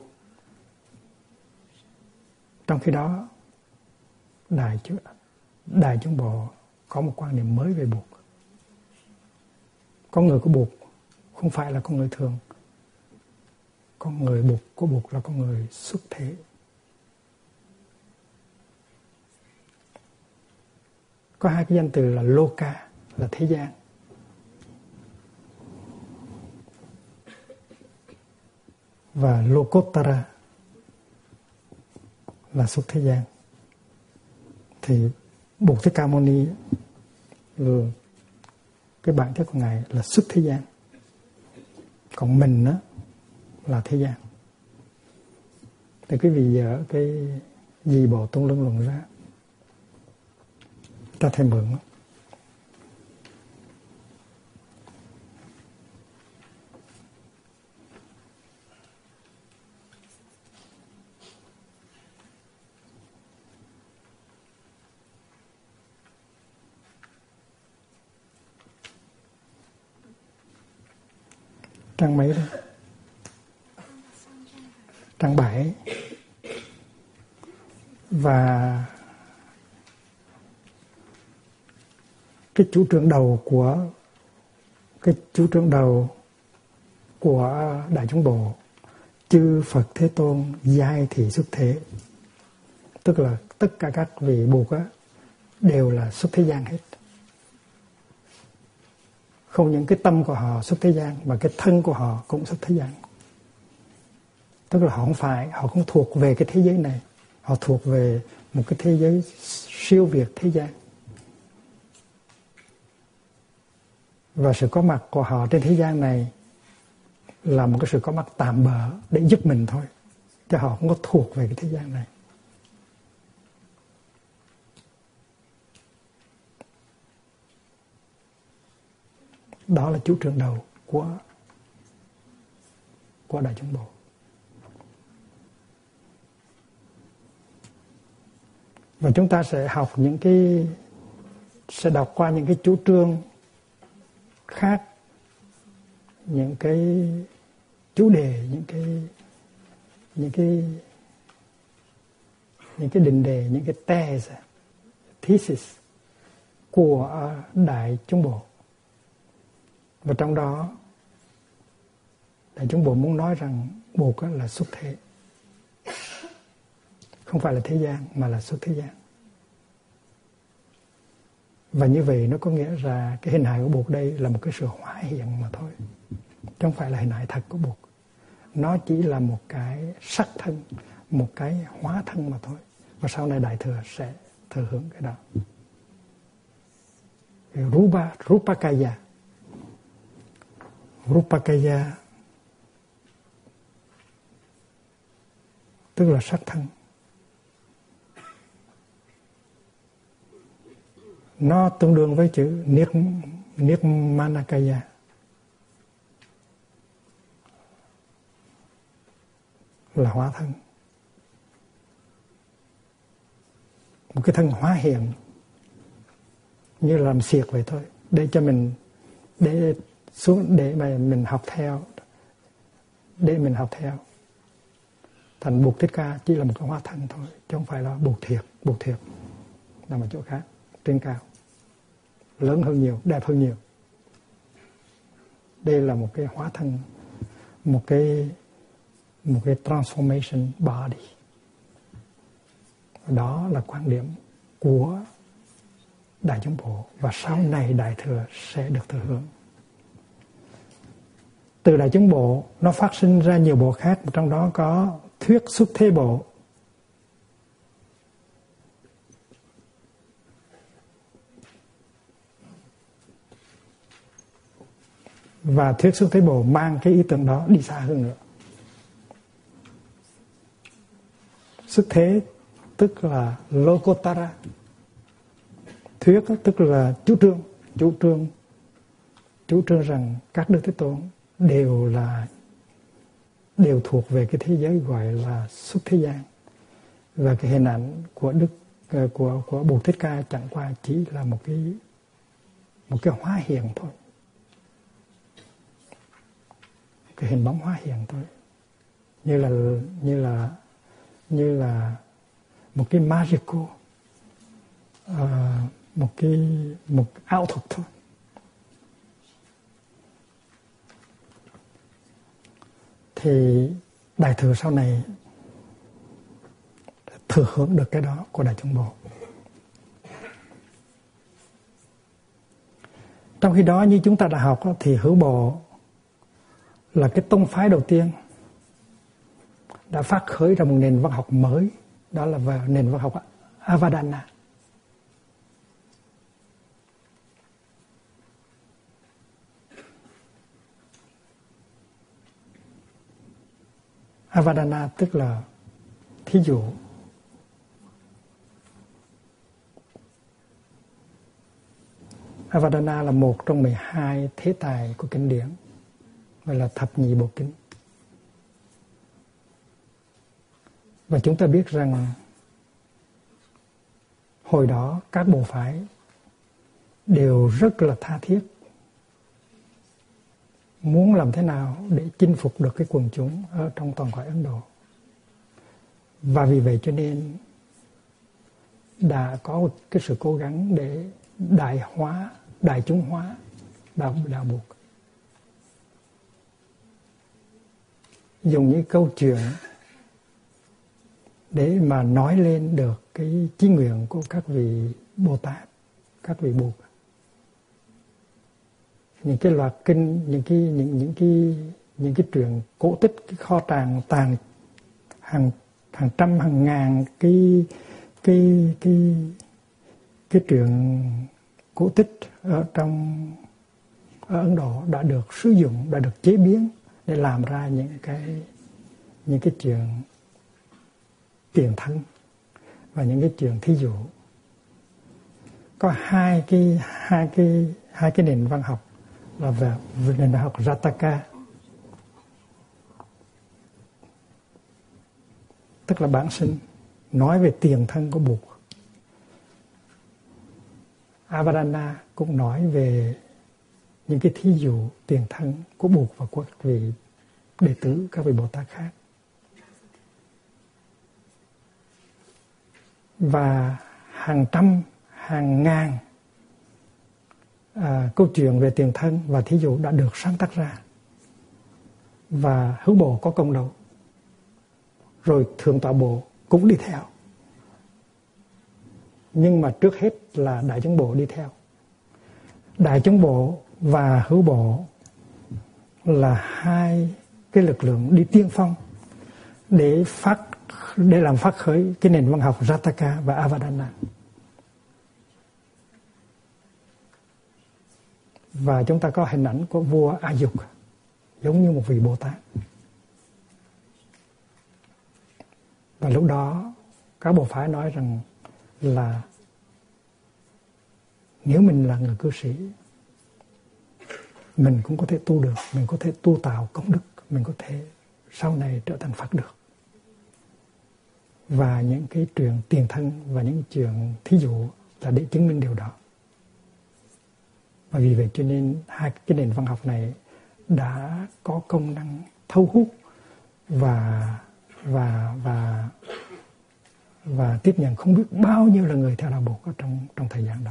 Trong khi đó đại chúng đại chúng bộ có một quan niệm mới về buộc. Con người của buộc không phải là con người thường. Con người buộc của buộc là con người xuất thế. Có hai cái danh từ là loka, là thế gian, và Lokottara là xuất thế gian. Thì Bụt Thích Ca Mâu Ni, cái bản chất của Ngài là xuất thế gian, còn mình đó là thế gian. Thì quý vị dở cái gì Bộ Tôn Luân Luận ra, ta thêm mượn đó. Trang mấy đó? Trang bảy. Và cái chủ trương đầu của cái chủ trương đầu của Đại chúng bộ, chư Phật Thế Tôn giai thị xuất thế, tức là tất cả các vị Bụt á đều là xuất thế gian hết. Không những cái tâm của họ xuất thế gian, mà cái thân của họ cũng xuất thế gian. Tức là họ không phải, họ không thuộc về cái thế giới này, họ thuộc về một cái thế giới siêu việt thế gian. Và sự có mặt của họ trên thế gian này là một cái sự có mặt tạm bợ để giúp mình thôi, chứ họ không có thuộc về cái thế gian này. Đó là chủ trương đầu của của Đại chúng bộ. Và chúng ta sẽ học những cái sẽ đọc qua những cái chủ trương khác, những cái chủ đề, những cái những cái những cái định đề, những cái these, thesis của Đại chúng bộ. Và trong đó Đại chúng bộ muốn nói rằng Bụt là xuất thế, không phải là thế gian mà là xuất thế gian. Và như vậy nó có nghĩa là cái hình hài của Bụt đây là một cái sự hóa hiện mà thôi, chứ không phải là hình hài thật của Bụt. Nó chỉ là một cái sắc thân, một cái hóa thân mà thôi. Và sau này Đại thừa sẽ thừa hưởng cái đó. Rupa, Rupakaya. Rupakaya tức là sắc thân. Nó tương đương với chữ niết niết manakaya. Là hóa thân. Một cái thân hóa hiện, như làm xiệt vậy thôi, để cho mình để xuống để mà mình học theo, để mình học theo. Thành Bụt Thích Ca chỉ là một cái hóa thân thôi, chứ không phải là Bụt thiệt. Bụt thiệt nằm ở chỗ khác, trên cao, lớn hơn nhiều, đẹp hơn nhiều. Đây là một cái hóa thân, một cái một cái transformation body. Đó là quan điểm của Đại chúng bộ, và sau này Đại thừa sẽ được thừa hưởng. Từ Đại chúng bộ nó phát sinh ra nhiều bộ khác, trong đó có thuyết xuất thế bộ. Và thuyết xuất thế bộ mang cái ý tưởng đó đi xa hơn nữa. Xuất thế tức là Lokotara. Thuyết tức là chủ trương, chủ trương, chủ trương rằng các Đức Thế Tôn đều là đều thuộc về cái thế giới gọi là xuất thế gian, và cái hình ảnh của Đức của của Bụt Thích Ca chẳng qua chỉ là một cái một cái hóa hiện thôi, cái hình bóng hóa hiện thôi, như là như là như là một cái magical, uh, một cái một ảo thuật thôi. Thì Đại thừa sau này thừa hưởng được cái đó của Đại chúng bộ. Trong khi đó như chúng ta đã học thì Hữu Bộ là cái tông phái đầu tiên đã phát khởi ra một nền văn học mới, đó là về nền văn học Avadana. Avadana tức là thí dụ. Avadana là một trong mười hai thế tài của kinh điển, gọi là thập nhị bộ kinh. Và chúng ta biết rằng hồi đó các bộ phái đều rất là tha thiết muốn làm thế nào để chinh phục được cái quần chúng ở trong toàn cõi Ấn Độ. Và vì vậy cho nên đã có cái sự cố gắng để đại hóa, đại chúng hóa đạo, đạo Bụt. Dùng những câu chuyện để mà nói lên được cái chí nguyện của các vị Bồ Tát, các vị Bụt. Những cái loạt kinh, những cái những những cái những cái truyện cổ tích, cái kho tàng tàng hàng hàng trăm hàng ngàn cái cái cái cái truyện cổ tích ở trong ở Ấn Độ đã được sử dụng, đã được chế biến để làm ra những cái những cái chuyện tiền thân và những cái chuyện thí dụ. Có hai cái hai cái hai cái nền văn học là về nền văn học Rataka, tức là bản sinh, nói về tiền thân của Bụt. Avadana cũng nói về những cái thí dụ tiền thân của Bụt và của các vị đệ tử, các vị Bồ Tát khác. Và hàng trăm, hàng ngàn à, câu chuyện về tiền thân và thí dụ đã được sáng tác ra. Và Hữu Bộ có công đầu. Rồi Thượng Tọa Bộ cũng đi theo. Nhưng mà trước hết là Đại chúng Bộ đi theo. Đại chúng Bộ và Hữu Bộ là hai cái lực lượng đi tiên phong để phát để làm phát khởi cái nền văn học Rataka và Avadana. Và chúng ta có hình ảnh của vua A Dục giống như một vị Bồ Tát. Và lúc đó các bộ phái nói rằng là nếu mình là người cư sĩ, mình cũng có thể tu được, mình có thể tu tạo công đức, mình có thể sau này trở thành Phật được. Và những cái chuyện tiền thân và những chuyện thí dụ là để chứng minh điều đó. Và vì vậy cho nên hai cái nền văn học này đã có công năng thu hút và và và và tiếp nhận không biết bao nhiêu là người theo đạo Bụt ở trong trong thời gian đó.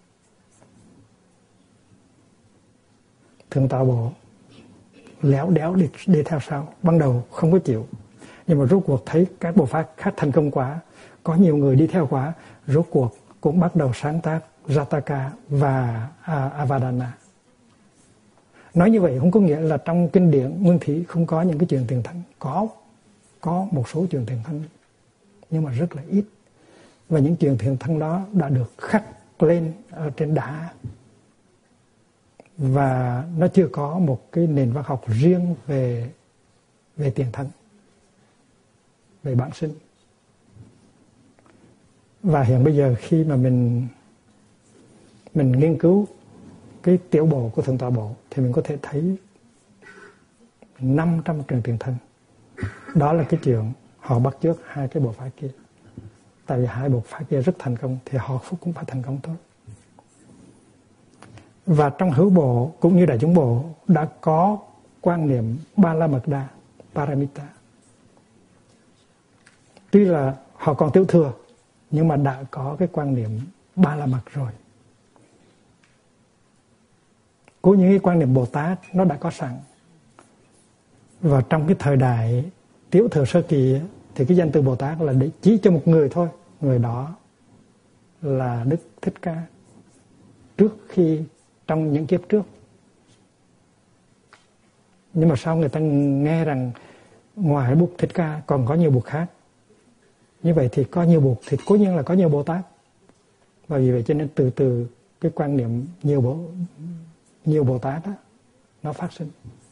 Thượng tọa Bộ léo đéo đi, đi theo sau, ban đầu không có chịu, nhưng mà rốt cuộc thấy các bộ phái khác thành công quá, có nhiều người đi theo quá, rốt cuộc cũng bắt đầu sáng tác Jataka và Avadana. Nói như vậy không có nghĩa là trong kinh điển Nguyên Thủy không có những cái chuyện tiền thân, có có một số chuyện tiền thân nhưng mà rất là ít, và những chuyện tiền thân đó đã được khắc lên ở trên đá và nó chưa có một cái nền văn học riêng về về tiền thân, về bản sinh. Và hiện bây giờ khi mà mình mình nghiên cứu cái tiểu bộ của Thượng tọa Bộ thì mình có thể thấy năm trăm trường tiền thân. Đó là cái chuyện họ bắt chước hai cái bộ phái kia. Tại vì hai bộ phái kia rất thành công thì họ cũng phải thành công thôi. Và trong hữu bộ cũng như đại chúng bộ đã có quan niệm Ba La Mật Đa, Paramita. Tuy là họ còn tiểu thừa nhưng mà đã có cái quan niệm Ba La Mật rồi. Của những cái quan niệm Bồ Tát nó đã có sẵn. Và trong cái thời đại tiểu thừa sơ kỳ thì cái danh từ Bồ Tát là để chỉ cho một người thôi. Người đó là Đức Thích Ca. Trước khi, trong những kiếp trước. Nhưng mà sau người ta nghe rằng ngoài Bụt Thích Ca còn có nhiều Bụt khác. Như vậy thì có nhiều Bụt thì cố nhiên là có nhiều Bồ Tát. Và vì vậy cho nên từ từ cái quan niệm nhiều Bồ, nhiều Bồ Tát đó, nó phát sinh.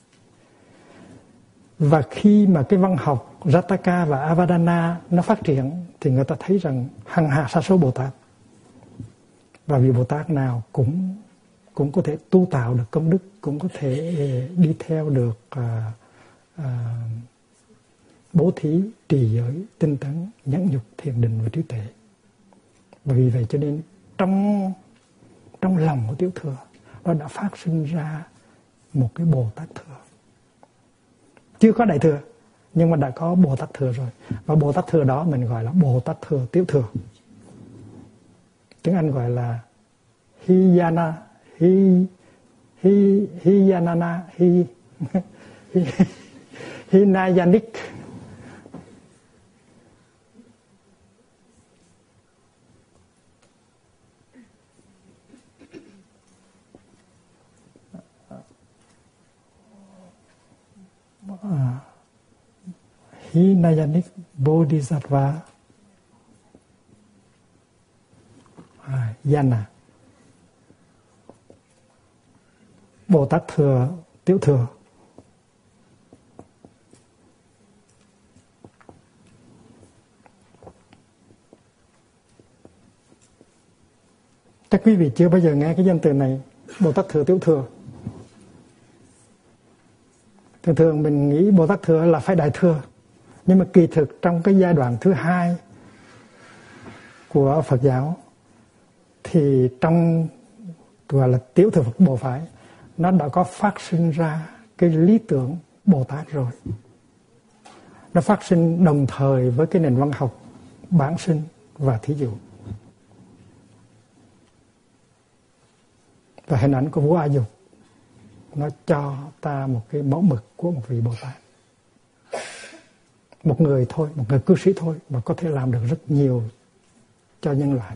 Và khi mà cái văn học Jataka và Avadana nó phát triển thì người ta thấy rằng hằng hà sa số Bồ Tát. Và vì Bồ Tát nào cũng cũng có thể tu tạo được công đức, cũng có thể đi theo được à, à, bố thí, trì giới, tinh tấn, nhẫn nhục, thiền định và trí tuệ. Và vì vậy cho nên trong trong lòng của tiểu thừa nó đã phát sinh ra một cái Bồ Tát thừa. Chưa có đại thừa nhưng mà đã có Bồ Tát thừa rồi. Và Bồ Tát thừa đó mình gọi là Bồ Tát thừa tiểu thừa. Tiếng Anh gọi là Hiyana, Hi Hi Hiyanana, Hi Hinayanic. À, Hinayanic Bodhisattva à, Yana. Bồ Tát thừa tiểu thừa. Chắc quý vị chưa bao giờ nghe cái danh từ này, Bồ Tát thừa tiểu thừa. Thường thường mình nghĩ Bồ Tát thừa là phải đại thừa. Nhưng mà kỳ thực trong cái giai đoạn thứ hai của Phật giáo thì trong gọi là tiểu thừa Phật Bồ Phái nó đã có phát sinh ra cái lý tưởng Bồ Tát rồi. Nó phát sinh đồng thời với cái nền văn học bản sinh và thí dụ. Và hình ảnh của vua A Dục nó cho ta một cái mẫu mực của một vị Bồ Tát. Một người thôi, một người cư sĩ thôi mà có thể làm được rất nhiều cho nhân loại.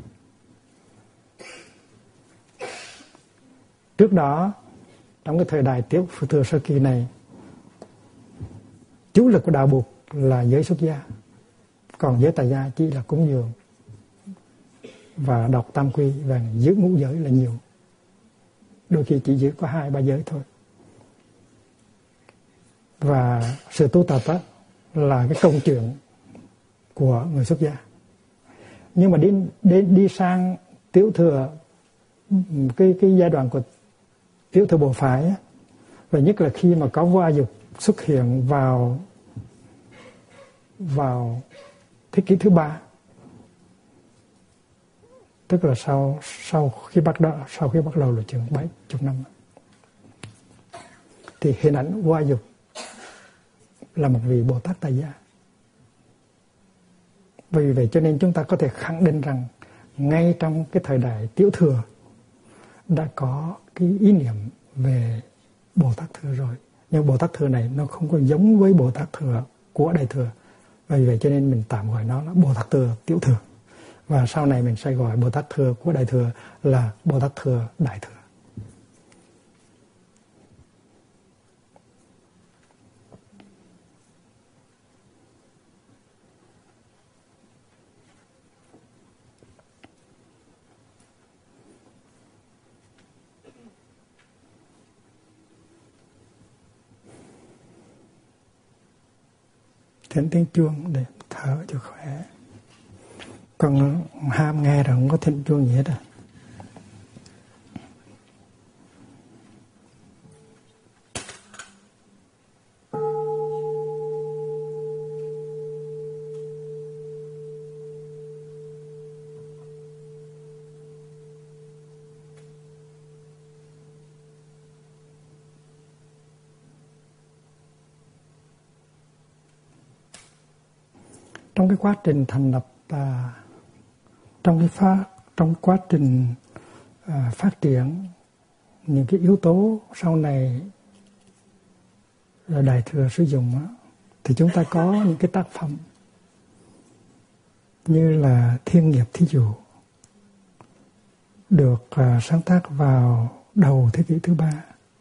Trước đó, trong cái thời đại tiểu thừa sơ kỳ này, chủ lực của đạo Bụt là giới xuất gia, còn giới tại gia chỉ là cúng dường và đọc tam quy và giữ ngũ giới là nhiều. Đôi khi chỉ giữ có hai ba giới thôi. Và sự tu tập á, là cái công chuyện của người xuất gia. Nhưng mà đi đi, đi sang tiểu thừa, cái cái giai đoạn của tiểu thừa bộ phái á, và nhất là khi mà có vua A Dục xuất hiện vào vào thế kỷ thứ ba, tức là sau sau khi bắt đầu sau khi bắt đầu là chừng bảy chục năm, thì hình ảnh vua A Dục là một vị Bồ Tát tại gia. Vì vậy cho nên chúng ta có thể khẳng định rằng ngay trong cái thời đại tiểu thừa đã có cái ý niệm về Bồ Tát thừa rồi. Nhưng Bồ Tát thừa này nó không có giống với Bồ Tát thừa của Đại thừa. Vì vậy cho nên mình tạm gọi nó là Bồ Tát thừa tiểu thừa. Và sau này mình sẽ gọi Bồ Tát thừa của Đại thừa là Bồ Tát thừa Đại thừa. Thỉnh tiếng chuông để thở cho khỏe. Còn ham nghe rồi không có thỉnh chuông gì hết à. Trong cái quá trình thành lập, à, trong cái phát, trong quá trình à, phát triển những cái yếu tố sau này là Đại thừa sử dụng á, thì chúng ta có những cái tác phẩm như là Thiên Nghiệp thí dụ, được à, sáng tác vào đầu thế kỷ thứ ba.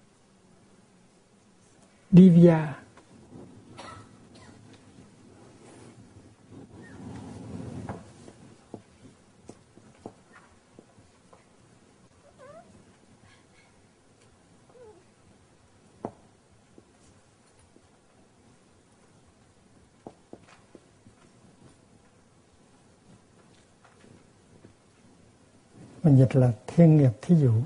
Divya, mình dịch là Thiên Nghiệp thí dụ.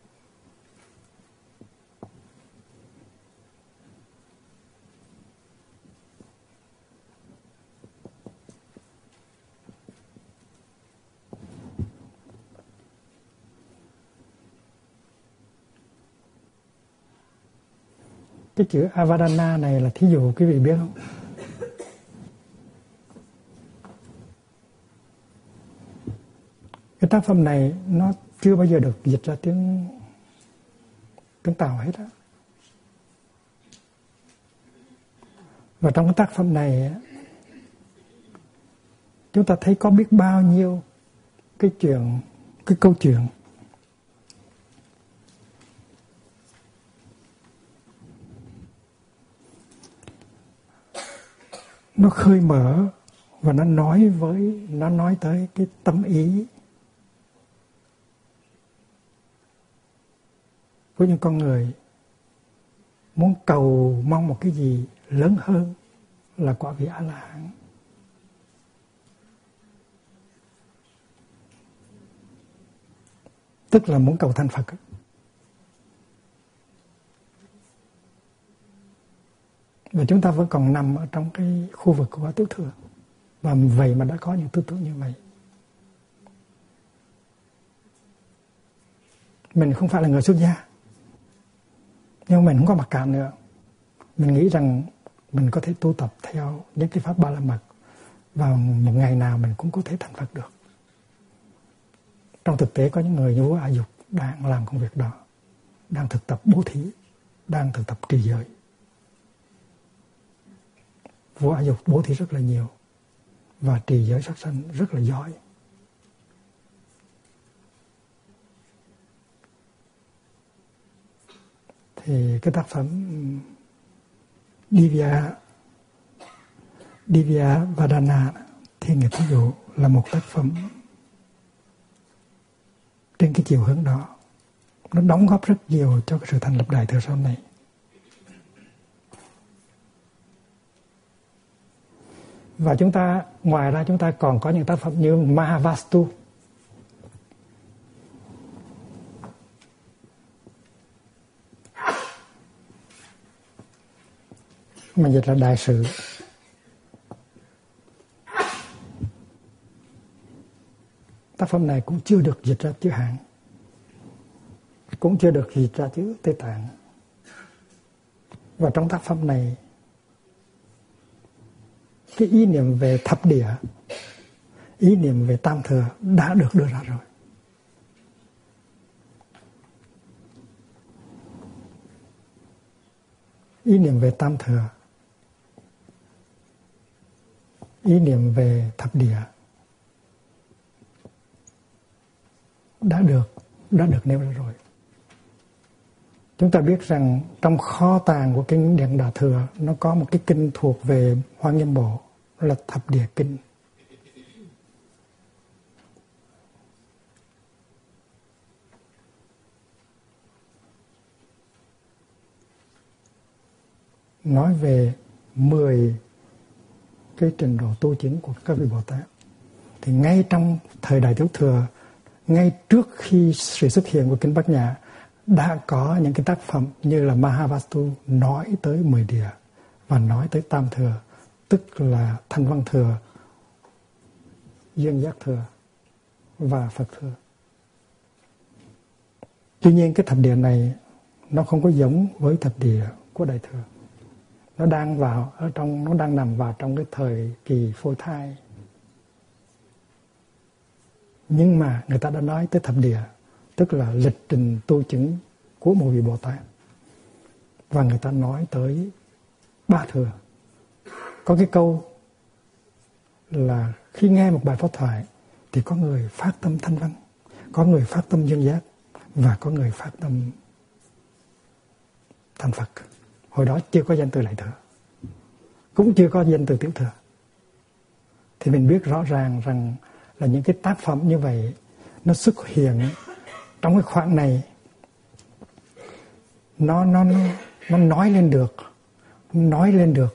Cái chữ Avadana này là thí dụ, quý vị biết không? Cái tác phẩm này nó chưa bao giờ được dịch ra tiếng tiếng Tàu hết á. Và trong cái tác phẩm này chúng ta thấy có biết bao nhiêu cái chuyện, cái câu chuyện nó khơi mở và nó nói với nó nói tới cái tâm ý của những con người muốn cầu mong một cái gì lớn hơn là quả vị A-la-hán. Tức là muốn cầu thành Phật. Và chúng ta vẫn còn nằm ở trong cái khu vực của tiểu thừa. Và vậy mà đã có những tư tưởng như vậy. Mình không phải là người xuất gia, nhưng mình không có mặc cảm nữa. Mình nghĩ rằng mình có thể tu tập theo những cái pháp Ba La Mật, và một ngày nào mình cũng có thể thành Phật được. Trong thực tế có những người như vua A Dục đang làm công việc đó, đang thực tập bố thí, đang thực tập trì giới. Vua A Dục bố thí rất là nhiều và trì giới sát sanh rất là giỏi. Thì cái tác phẩm Divya Divya Vadana, Thiên Nghiệp thí dụ, là một tác phẩm trên cái chiều hướng đó. Nó đóng góp rất nhiều cho cái sự thành lập Đại thừa sau này. Và chúng ta, ngoài ra chúng ta còn có những tác phẩm như Mahavastu. Mà dịch là đại sự. Tác phẩm này cũng chưa được dịch ra chữ Hán, cũng chưa được dịch ra chữ Tây Tạng. Và trong tác phẩm này, cái ý niệm về thập địa, ý niệm về tam thừa đã được đưa ra rồi. Ý niệm về tam thừa, ý niệm về thập địa đã được đã được nêu ra rồi. Chúng ta biết rằng trong kho tàng của kinh Điển Đại Thừa nó có một cái kinh thuộc về Hoa Nghiêm Bộ là Thập Địa Kinh. Nói về mười cái trình độ tu chứng của các vị Bồ Tát. Thì ngay trong thời Đại Tiểu Thừa, ngay trước khi sự xuất hiện của kinh Bát Nhã, đã có những cái tác phẩm như là Mahavastu nói tới mười địa và nói tới tam thừa, tức là Thanh Văn Thừa, Duyên Giác Thừa và Phật Thừa. Tuy nhiên cái thập địa này nó không có giống với thập địa của Đại Thừa. Nó đang vào ở trong nó đang nằm vào trong cái thời kỳ phôi thai. Nhưng mà người ta đã nói tới thập địa, tức là lịch trình tu chứng của một vị Bồ Tát. Và người ta nói tới ba thừa. Có cái câu là khi nghe một bài pháp thoại thì có người phát tâm thanh văn, có người phát tâm duyên giác và có người phát tâm thành Phật. Hồi đó chưa có danh từ Đại Thừa, cũng chưa có danh từ Tiểu Thừa. Thì mình biết rõ ràng rằng là những cái tác phẩm như vậy nó xuất hiện trong cái khoảng này, nó nó nó nói lên được, nói lên được,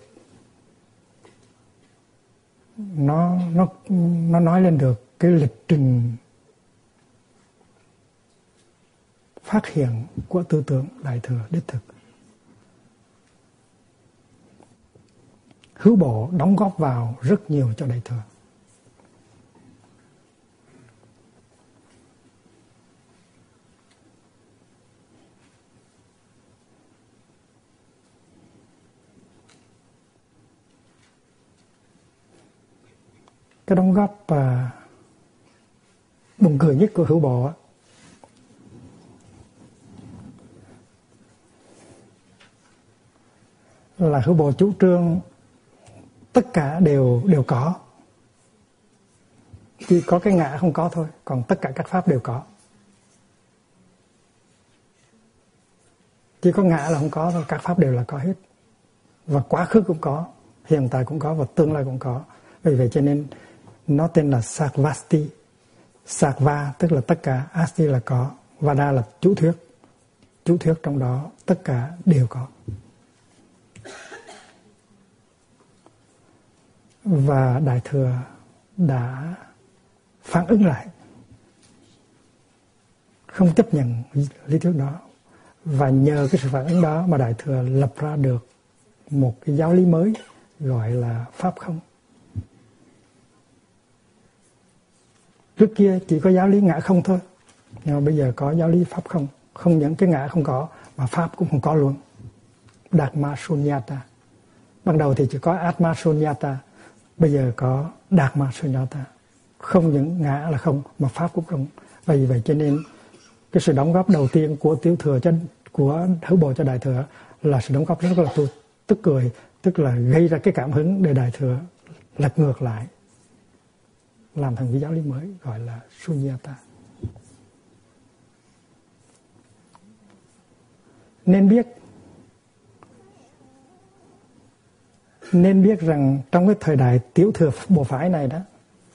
nó nó nó nói lên được cái lịch trình phát hiện của tư tưởng Đại Thừa đích thực. Hữu Bộ đóng góp vào rất nhiều cho Đại Thừa. Cái đóng góp uh, buồn cười nhất của Hữu Bộ là Hữu Bộ chủ trương tất cả đều đều có, chỉ có cái ngã không có thôi, còn tất cả các pháp đều có. Chỉ có ngã là không có thôi, các pháp đều là có hết. Và quá khứ cũng có, hiện tại cũng có và tương lai cũng có. Vì vậy cho nên nó tên là Sarvasti. Sarva tức là tất cả, Asti là có, Vada là chủ thuyết. Chủ thuyết trong đó tất cả đều có. Và Đại Thừa đã phản ứng lại, không chấp nhận lý thuyết đó. Và nhờ cái sự phản ứng đó mà Đại Thừa lập ra được một cái giáo lý mới gọi là Pháp không. Trước kia chỉ có giáo lý ngã không thôi, nhưng mà bây giờ có giáo lý Pháp không. Không những cái ngã không có mà Pháp cũng không có luôn. Dharma Sunyata. Ban đầu thì chỉ có Atma Sunyata, bây giờ có Dharma Sunyata. Không những ngã là không mà Pháp cũng không. Vì vậy cho nên cái sự đóng góp đầu tiên của Tiểu Thừa cho, của Hữu Bộ cho Đại Thừa là sự đóng góp rất là tu, tức cười, tức là gây ra cái cảm hứng để Đại Thừa lật ngược lại, làm thành cái giáo lý mới gọi là Sunyata. Nên biết Nên biết rằng trong cái thời đại Tiểu Thừa Bộ Phái này đó,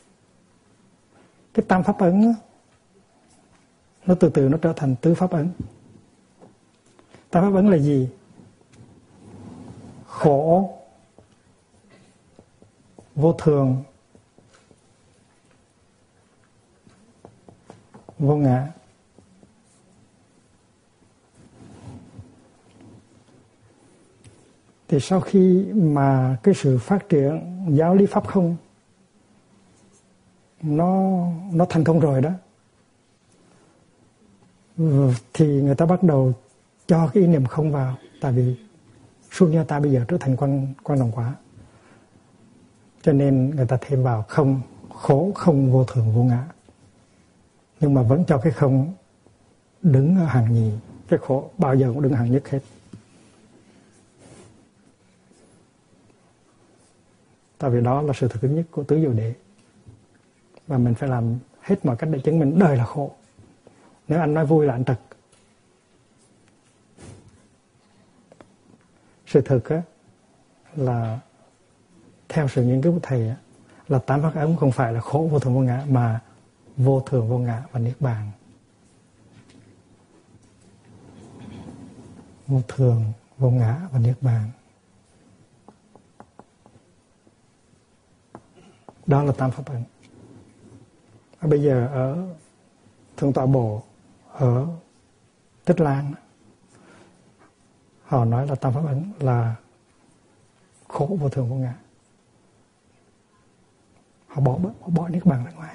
cái tam pháp ấn nó từ từ nó trở thành tứ pháp ấn. Tam pháp ấn là gì? Khổ, vô thường, vô ngã. Thì sau khi mà cái sự phát triển giáo lý pháp không nó nó thành công rồi đó, thì người ta bắt đầu cho cái ý niệm không vào, tại vì Sunyata bây giờ trở thành quan quan đồng quả, cho nên người ta thêm vào không, khổ không vô thường vô ngã, nhưng mà vẫn cho cái không đứng ở hàng nhì, cái khổ bao giờ cũng đứng hàng nhất hết. Tại vì đó là sự thực nhất của tứ diệu đế, và mình phải làm hết mọi cách để chứng minh đời là khổ. Nếu anh nói vui là anh trật. Sự thực á, là theo sự nghiên cứu của thầy á, là tám pháp ấn không phải là khổ vô thường vô ngã, mà vô thường vô ngã và niết bàn. Vô thường vô ngã và niết bàn, đó là tam pháp ấn. Bây giờ ở Thượng Tọa Bộ ở Tích Lan, họ nói là tam pháp ấn là khổ vô thường vô ngã. Họ bỏ họ bỏ niết bàn ra ngoài.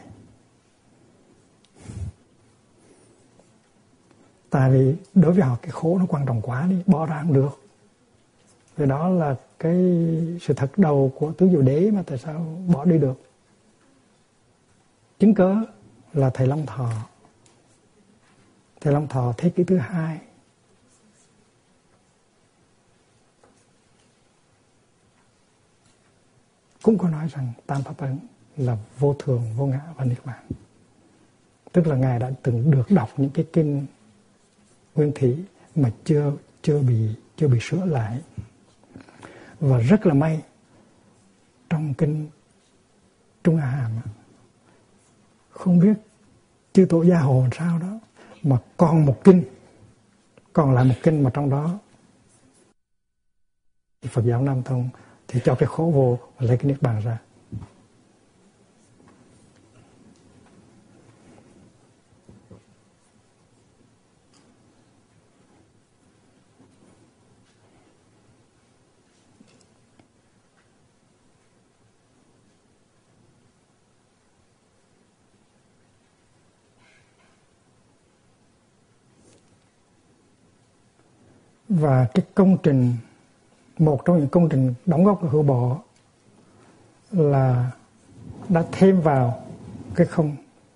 Tại vì đối với họ cái khổ nó quan trọng quá đi, bỏ ra không được. Vì đó là cái sự thật đầu của tứ diệu đế, mà tại sao bỏ đi được? Chứng cớ là thầy Long Thọ. Thầy Long Thọ thế kỷ thứ hai cũng có nói rằng tam pháp ấn là vô thường, vô ngã và niết bàn. Tức là Ngài đã từng được đọc những cái kinh nguyên thủy mà chưa chưa bị chưa bị sửa lại. Và rất là may, trong kinh Trung A Hàm không biết chư tổ gia hộ làm sao đó, mà còn một kinh, còn lại một kinh mà trong đó Phật giáo Nam Tông thì cho cái khổ vô và lấy cái niết bàn ra. Và cái công trình, một trong những công trình đóng góp của Hữu Bộ là đã thêm vào cái không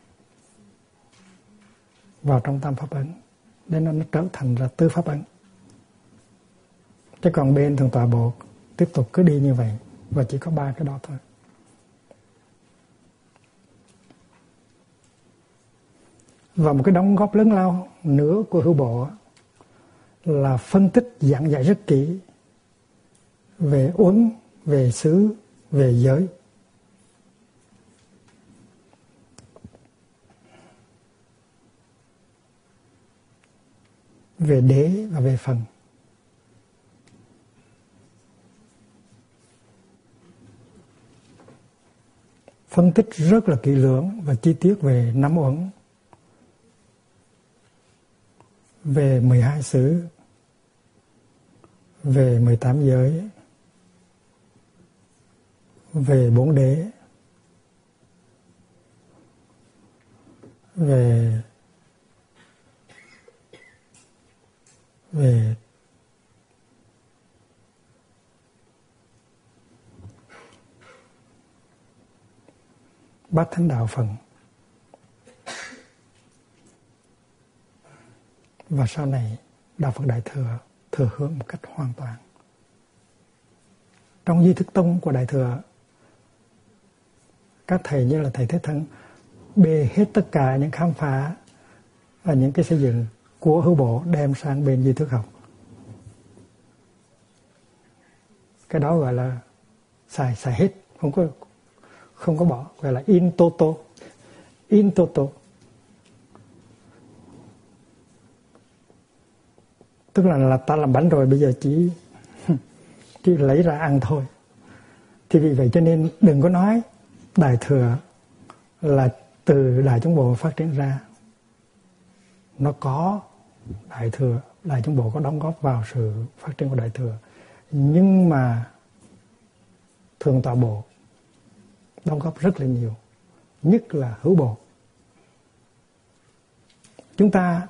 vào trong tam pháp ấn, nên nó trở thành là tứ pháp ấn. Chứ còn bên Thượng Tọa Bộ tiếp tục cứ đi như vậy, và chỉ có ba cái đó thôi. Và một cái đóng góp lớn lao nữa của Hữu Bộ là phân tích giảng dạy rất kỹ về uẩn, về xứ, về giới. Về đế và về phần. Phân tích rất là kỹ lưỡng và chi tiết về năm uẩn, về mười hai xứ, về mười tám giới, về bốn đế, về về bát thánh đạo phần. Và sau này Đạo Phật Đại Thừa thừa hưởng một cách hoàn toàn. Trong di thức tông của Đại Thừa, các thầy như là thầy Thế Thân bê hết tất cả những khám phá và những cái xây dựng của Hữu Bộ đem sang bên di thức học. Cái đó gọi là xài xài hết, không có không có bỏ, gọi là in toto, in toto. Tức là, là ta làm bánh rồi, bây giờ chỉ chỉ lấy ra ăn thôi. Thì vì vậy cho nên đừng có nói Đại Thừa là từ Đại Chúng Bộ phát triển ra. Nó có Đại Thừa, Đại Chúng Bộ có đóng góp vào sự phát triển của Đại Thừa. Nhưng mà Thượng Tọa Bộ đóng góp rất là nhiều, nhất là Hữu Bộ. Chúng ta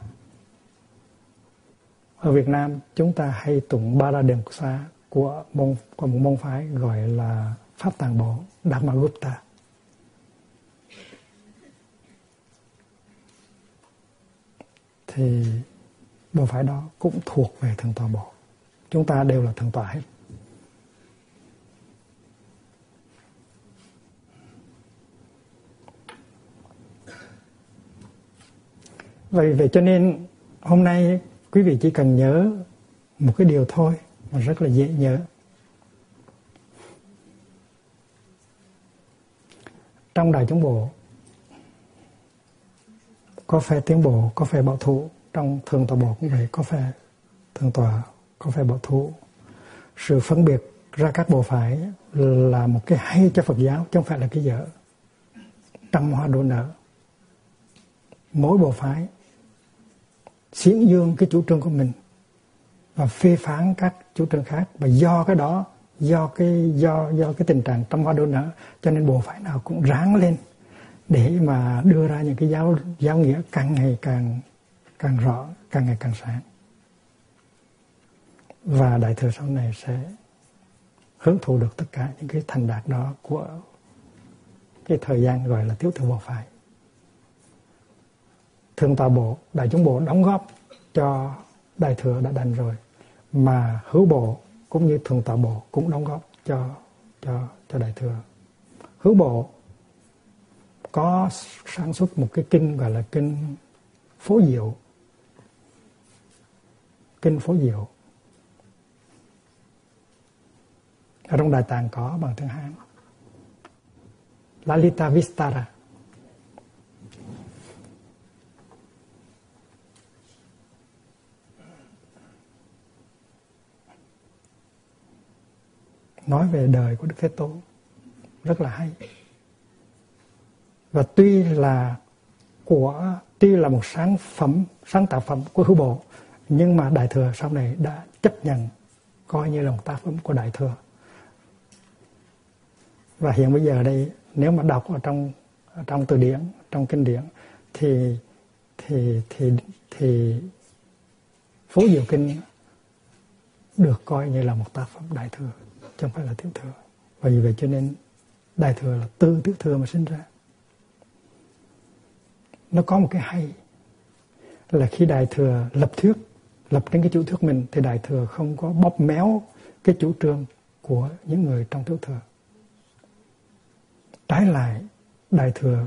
ở Việt Nam chúng ta hay tụng Ba La Điền Sa của môn của một môn phái gọi là Pháp Tạng Bộ Dhammagupta. Thì bộ phái đó cũng thuộc về Thượng Tọa Bộ. Chúng ta đều là Thượng Tọa hết. Vậy vậy cho nên hôm nay quý vị chỉ cần nhớ một cái điều thôi mà rất là dễ nhớ. Trong Đại Chúng Bộ có phe tiến bộ, có phe bảo thủ. Trong Thượng Tọa Bộ cũng vậy, có phe Thượng Tọa, có phe bảo thủ. Sự phân biệt ra các bộ phái là một cái hay cho Phật giáo, chứ không phải là cái dở. Trăm hoa đua nở. Mỗi bộ phái xiển dương cái chủ trương của mình và phê phán các chủ trương khác, và do cái đó, do cái do do cái tình trạng trăm hoa đua nở, cho nên bộ phái nào cũng ráng lên để mà đưa ra những cái giáo giáo nghĩa càng ngày càng càng rõ, càng ngày càng sáng. Và Đại Thừa sau này sẽ hưởng thụ được tất cả những cái thành đạt đó của cái thời gian gọi là Tiểu Thừa Bộ phái. Thượng Tọa Bộ, Đại Chúng Bộ đóng góp cho Đại Thừa đã đành rồi, mà Hữu Bộ cũng như Thượng Tọa Bộ cũng đóng góp cho cho cho Đại Thừa. Hữu Bộ có sản xuất một cái kinh gọi là kinh Phổ Diệu. Kinh Phổ Diệu ở trong Đại Tạng có bằng tiếng Hán, Lalita Vistara. Nói về đời của Đức Thế Tôn rất là hay. Và tuy là của tuy là một sáng phẩm, sáng tạo phẩm của Hữu Bộ, nhưng mà Đại Thừa sau này đã chấp nhận coi như là một tác phẩm của Đại Thừa. Và hiện bây giờ đây, nếu mà đọc ở trong ở trong từ điển, trong kinh điển thì thì thì thì Phổ Diệu Kinh được coi như là một tác phẩm Đại Thừa, chứ không phải là Tiểu Thừa. Và vì vậy cho nên Đại Thừa là từ Tiểu Thừa mà sinh ra. Nó có một cái hay là khi Đại Thừa lập thuyết, lập trên cái chủ thuyết mình, thì Đại Thừa không có bóp méo cái chủ trương của những người trong Tiểu Thừa. Trái lại, Đại Thừa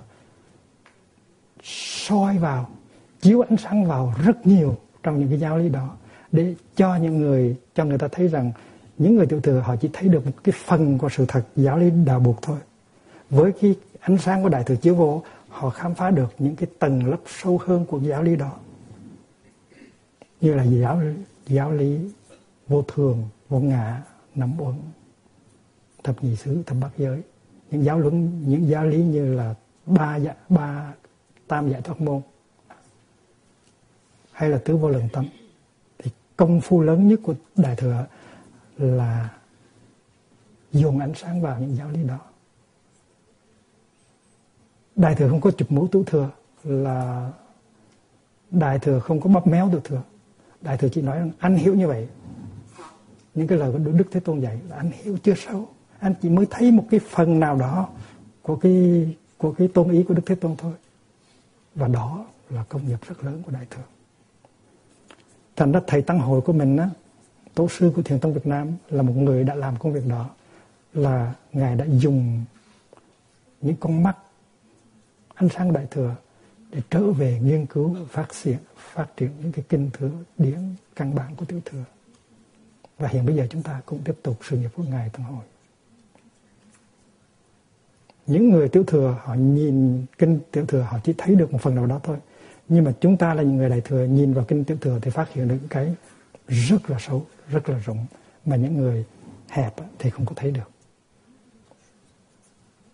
soi vào, chiếu ánh sáng vào rất nhiều trong những cái giáo lý đó, để cho những người, cho người ta thấy rằng những người Tiểu Thừa họ chỉ thấy được một cái phần của sự thật giáo lý đạo buộc thôi. Với cái ánh sáng của Đại Thừa chiếu vô, họ khám phá được những cái tầng lớp sâu hơn của giáo lý đó, như là giáo giáo lý vô thường, vô ngã, năm uẩn, thập nhị xứ, thập bát giới, những giáo luận, những giáo lý như là ba dạ, ba tam giải thoát môn hay là tứ vô lượng tâm. Thì công phu lớn nhất của Đại Thừa là dồn ánh sáng vào những giáo lý đó. Đại Thừa không có chụp mũ Tiểu Thừa, là Đại Thừa không có bóp méo Tiểu Thừa. Đại Thừa chỉ nói rằng anh hiểu như vậy. Những cái lời của Đức Thế Tôn dạy là anh hiểu chưa sâu, anh chỉ mới thấy một cái phần nào đó của cái của cái tôn ý của Đức Thế Tôn thôi. Và đó là công nghiệp rất lớn của Đại Thừa. Thành ra thầy tăng hội của mình á, tổ sư của Thiền tông Việt Nam là một người đã làm công việc đó, là ngài đã dùng những con mắt ánh sáng Đại Thừa để trở về nghiên cứu phát triển phát triển những cái kinh thừa điển căn bản của Tiểu Thừa. Và hiện bây giờ chúng ta cũng tiếp tục sự nghiệp của ngài tăng hội. Những người Tiểu Thừa họ nhìn kinh Tiểu Thừa họ chỉ thấy được một phần nào đó thôi, nhưng mà chúng ta là những người Đại Thừa nhìn vào kinh Tiểu Thừa thì phát hiện được cái rất là sâu, rất là rộng, mà những người hẹp thì không có thấy được.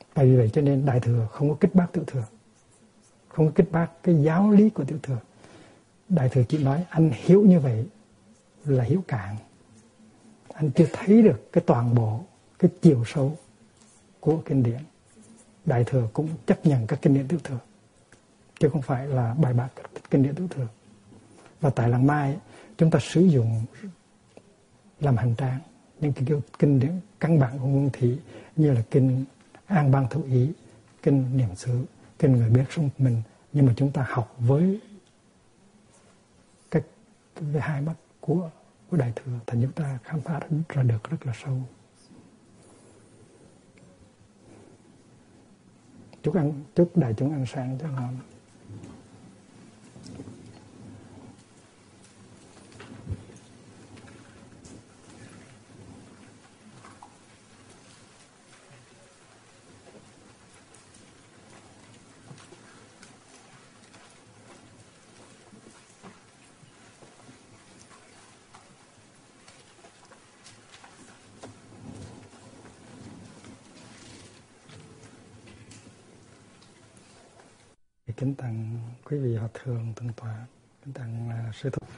Tại vì vậy cho nên Đại Thừa không có kích bác Tiểu Thừa, không có kích bác cái giáo lý của Tiểu Thừa. Đại Thừa chỉ nói anh hiểu như vậy là hiểu cạn, anh chưa thấy được cái toàn bộ, cái chiều sâu của kinh điển. Đại Thừa cũng chấp nhận các kinh điển Tiểu Thừa, chứ không phải là bài bác các kinh điển Tiểu Thừa. Và tại Làng Mai chúng ta sử dụng làm hành trang những cái kinh điển căn bản của Nguyên Thủy, như là kinh An Bang Thụ Ý, kinh Niệm Xứ, kinh Người Biết Sống Một Mình, nhưng mà chúng ta học với cái với hai mắt của của Đại Thừa, thành chúng ta khám phá ra được rất là sâu. Chúc ăn chúc đại chúng ăn sáng cho ngon. Kính tặng quý vị Hòa Thượng Thượng Tọa, kính tặng uh, sư thúc.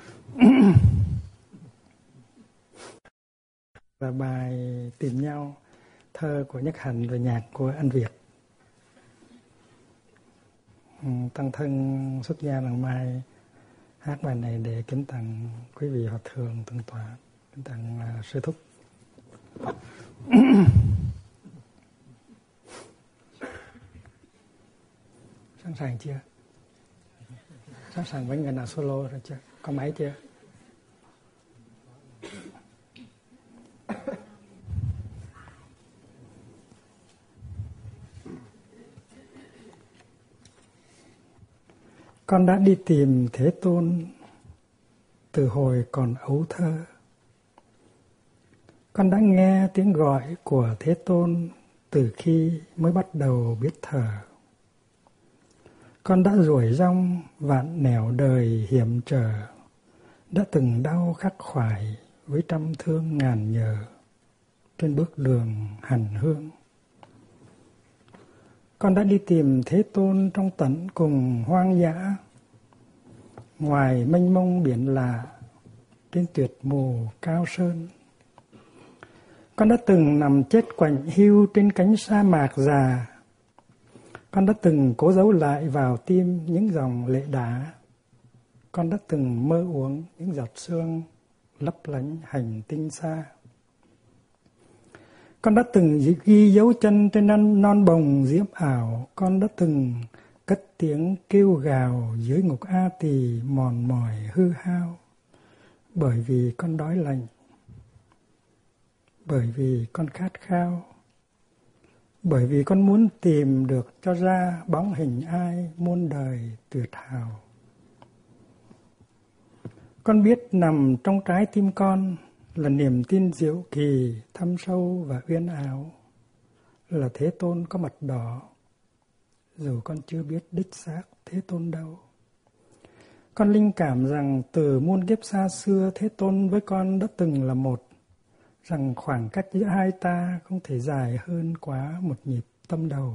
Và bài Tìm Nhau, thơ của Nhất Hạnh và nhạc của anh Việt. Tăng thân xuất gia Làng Mai hát bài này để kính tặng quý vị Hòa Thượng Thượng Tọa, kính tặng uh, sư thúc. Sẵn sàng chưa? Sẵn sàng với người nào solo rồi chưa? Có máy chưa? Con đã đi tìm Thế Tôn từ hồi còn ấu thơ. Con đã nghe tiếng gọi của Thế Tôn từ khi mới bắt đầu biết thở. Con đã ruổi rong vạn nẻo đời hiểm trở, đã từng đau khắc khoải với trăm thương ngàn nhờ trên bước đường hành hương. Con đã đi tìm Thế Tôn trong tận cùng hoang dã, ngoài mênh mông biển lạ, trên tuyệt mù cao sơn. Con đã từng nằm chết quạnh hiu trên cánh sa mạc già. Con đã từng cố giấu lại vào tim những dòng lệ đá. Con đã từng mơ uống những giọt sương lấp lánh hành tinh xa. Con đã từng ghi dấu chân trên non, non bồng diễm ảo. Con đã từng cất tiếng kêu gào dưới ngục A Tỳ mòn mỏi hư hao. Bởi vì con đói lạnh, bởi vì con khát khao, bởi vì con muốn tìm được cho ra bóng hình ai muôn đời tuyệt hảo. Con biết nằm trong trái tim con là niềm tin diệu kỳ, thâm sâu và uyên ảo, là Thế Tôn có mặt đỏ, dù con chưa biết đích xác Thế Tôn đâu. Con linh cảm rằng từ muôn kiếp xa xưa, Thế Tôn với con đã từng là một, rằng khoảng cách giữa hai ta không thể dài hơn quá một nhịp tâm đầu.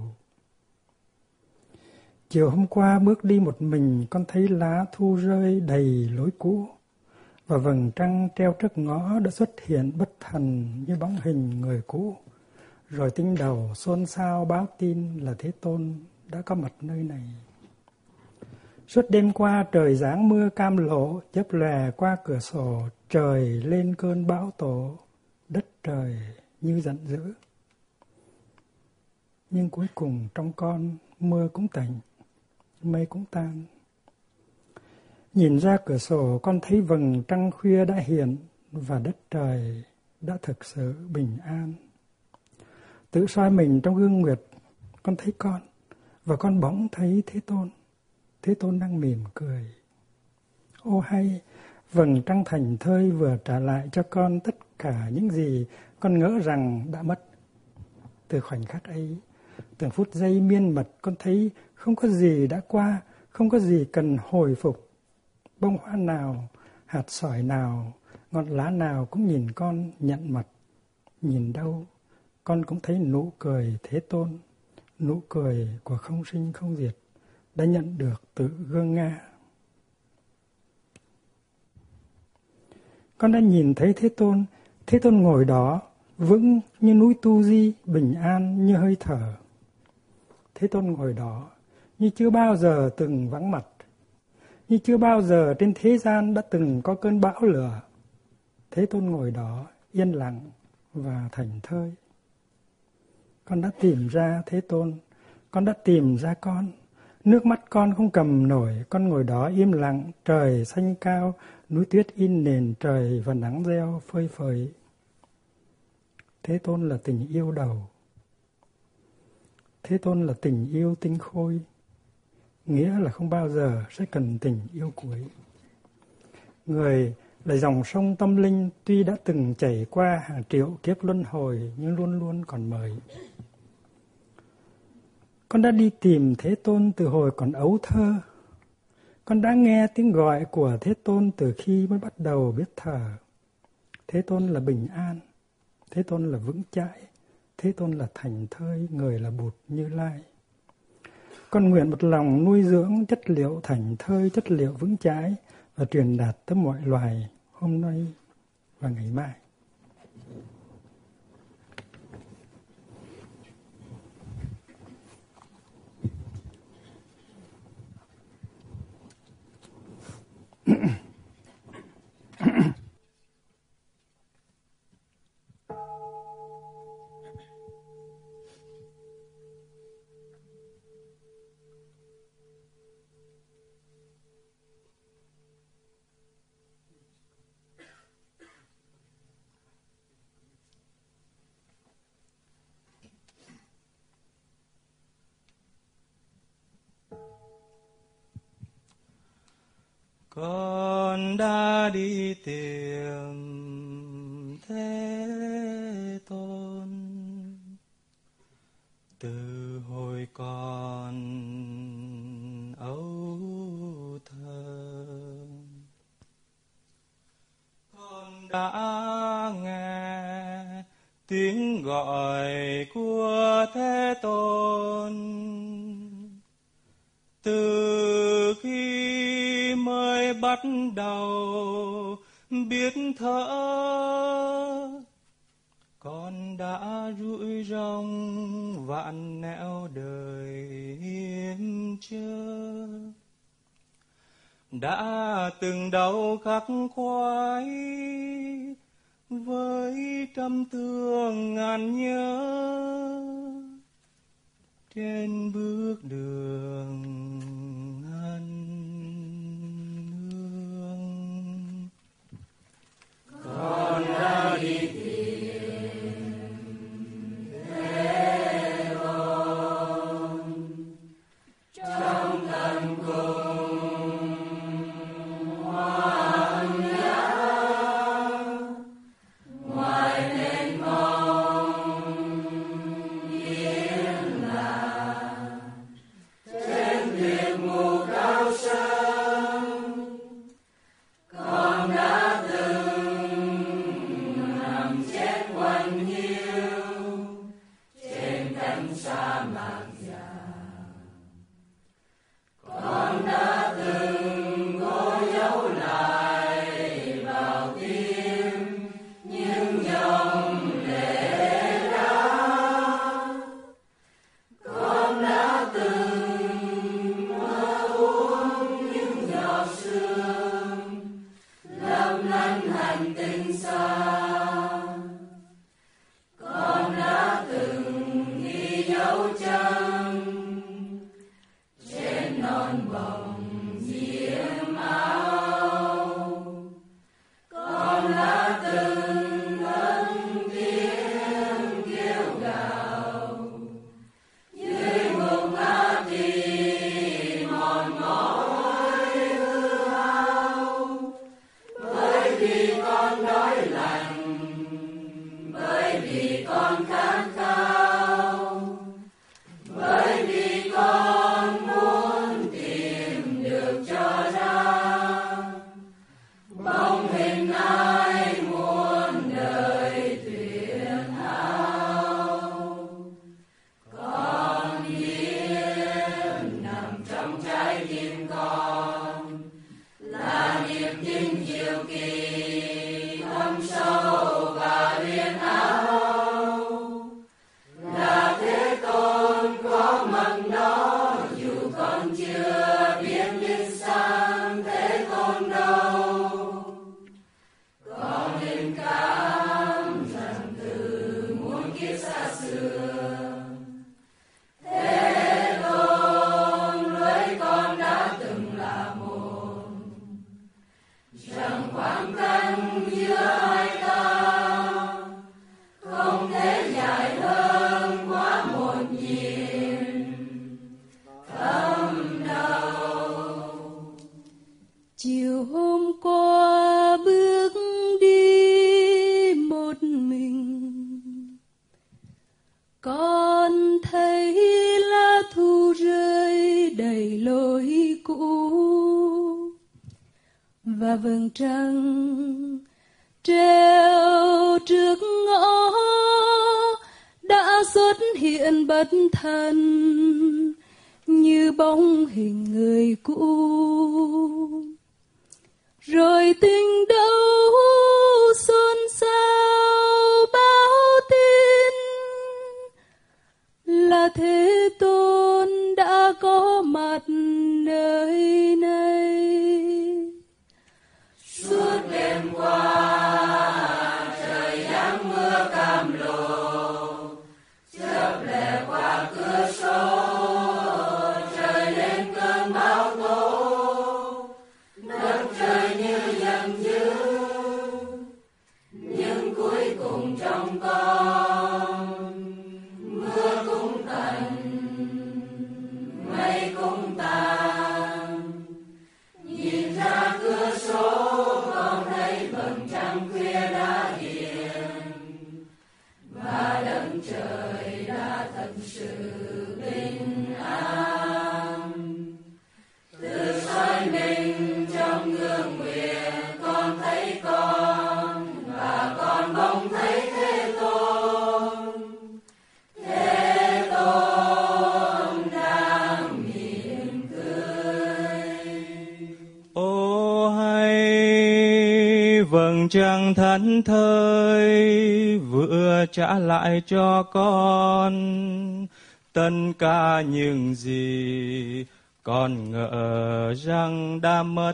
Chiều hôm qua bước đi một mình, con thấy lá thu rơi đầy lối cũ, và vầng trăng treo trước ngõ đã xuất hiện bất thần như bóng hình người cũ. Rồi tinh đầu xôn xao báo tin là Thế Tôn đã có mặt nơi này. Suốt đêm qua trời giáng mưa cam lộ, chớp lòe qua cửa sổ, trời lên cơn bão tổ, đất trời như giận dữ. Nhưng cuối cùng trong con mưa cũng tạnh, mây cũng tan. Nhìn ra cửa sổ con thấy vầng trăng khuya đã hiện và đất trời đã thực sự bình an. Tự soi mình trong gương nguyệt, con thấy con và con bỗng thấy Thế Tôn. Thế Tôn đang mỉm cười. Ô hay, vầng trăng thành thơi vừa trả lại cho con tất cả những gì con ngỡ rằng đã mất. Từ khoảnh khắc ấy, từng phút giây miên mật, con thấy không có gì đã qua, không có gì cần hồi phục. Bông hoa nào, hạt sỏi nào, ngọn lá nào cũng nhìn con nhận mặt. Nhìn đâu, con cũng thấy nụ cười Thế Tôn, nụ cười của không sinh không diệt đã nhận được từ gương Nga. Con đã nhìn thấy Thế Tôn, Thế Tôn ngồi đó, vững như núi Tu Di, bình an như hơi thở. Thế Tôn ngồi đó, như chưa bao giờ từng vắng mặt, như chưa bao giờ trên thế gian đã từng có cơn bão lửa. Thế Tôn ngồi đó, yên lặng và thảnh thơi. Con đã tìm ra Thế Tôn, con đã tìm ra con. Nước mắt con không cầm nổi, con ngồi đó im lặng, trời xanh cao, núi tuyết in nền trời và nắng reo phơi phới. Thế Tôn là tình yêu đầu. Thế Tôn là tình yêu tinh khôi, nghĩa là không bao giờ sẽ cần tình yêu cuối. Người là dòng sông tâm linh tuy đã từng chảy qua hàng triệu kiếp luân hồi nhưng luôn luôn còn mới. Con đã đi tìm Thế Tôn từ hồi còn ấu thơ. Con đã nghe tiếng gọi của Thế Tôn từ khi mới bắt đầu biết thở. Thế Tôn là bình an, Thế Tôn là vững chãi, Thế Tôn là thảnh thơi, người là Bụt Như Lai. Con nguyện một lòng nuôi dưỡng chất liệu thảnh thơi, chất liệu vững chãi và truyền đạt tới mọi loài hôm nay và ngày mai. Con đã đi tìm Thế Tôn từ hồi còn ấu thơ. Con đã nghe tiếng gọi của Thế Tôn từ khi mới bắt đầu biết thở. Con đã rủi rong vạn nẻo đời hiểm trở, đã từng đau khắc khoái với trăm thương ngàn nhớ trên bước đường an hương. Con đã đi tìm Thế Tôn trong tận cùng hoang dã, ngoài mênh mông yên lặng, trên tuyệt mù cao sơn. Con đã từng nằm chết quanh hiu trên cánh sa mạc vàng. Con đã từng cố giấu lại vào tim những dòng lệ đau. Con đã từng mơ uống những giọt sương lấp lánh hành tinh xa. Con đã từng ghi dấu chân trên non bồng diêm áo. Con đã từng cất tiếng kêu gào dưới ngục ngã tìm mòn mỏi hư hao. Bởi vì con đói lạnh, bởi vì con khát khao, bởi vì con muốn tìm được cho ra bóng hình ai muôn đời tuyệt hảo. Con Con thấy lá thu rơi đầy lối cũ và vầng trăng treo trước ngõ đã xuất hiện bất thần như bóng hình người cũ. Rồi tình đâu xôn xao báo tin là Thế Tôn đã có mặt nơi này. Suốt đêm qua trời giáng mưa cam lồ, chớp lẻ qua cửa sổ trời lên cơn bão tố, đất trời như giận dữ nhưng cuối cùng trong con mưa cũng tạnh mây cũng tàn. Nhìn ra cửa sổ con thấy vầng trăng khuya đã hiện và đấng trời đã thật sự bình an. Từ soi mình trong gương nguyện con thấy con và con bỗng thấy Thế Tôn. Thế Tôn đang mỉm cười. Ô hay vầng trăng thẫn thơi vừa trả lại cho con tất cả những gì con ngỡ rằng đã mất.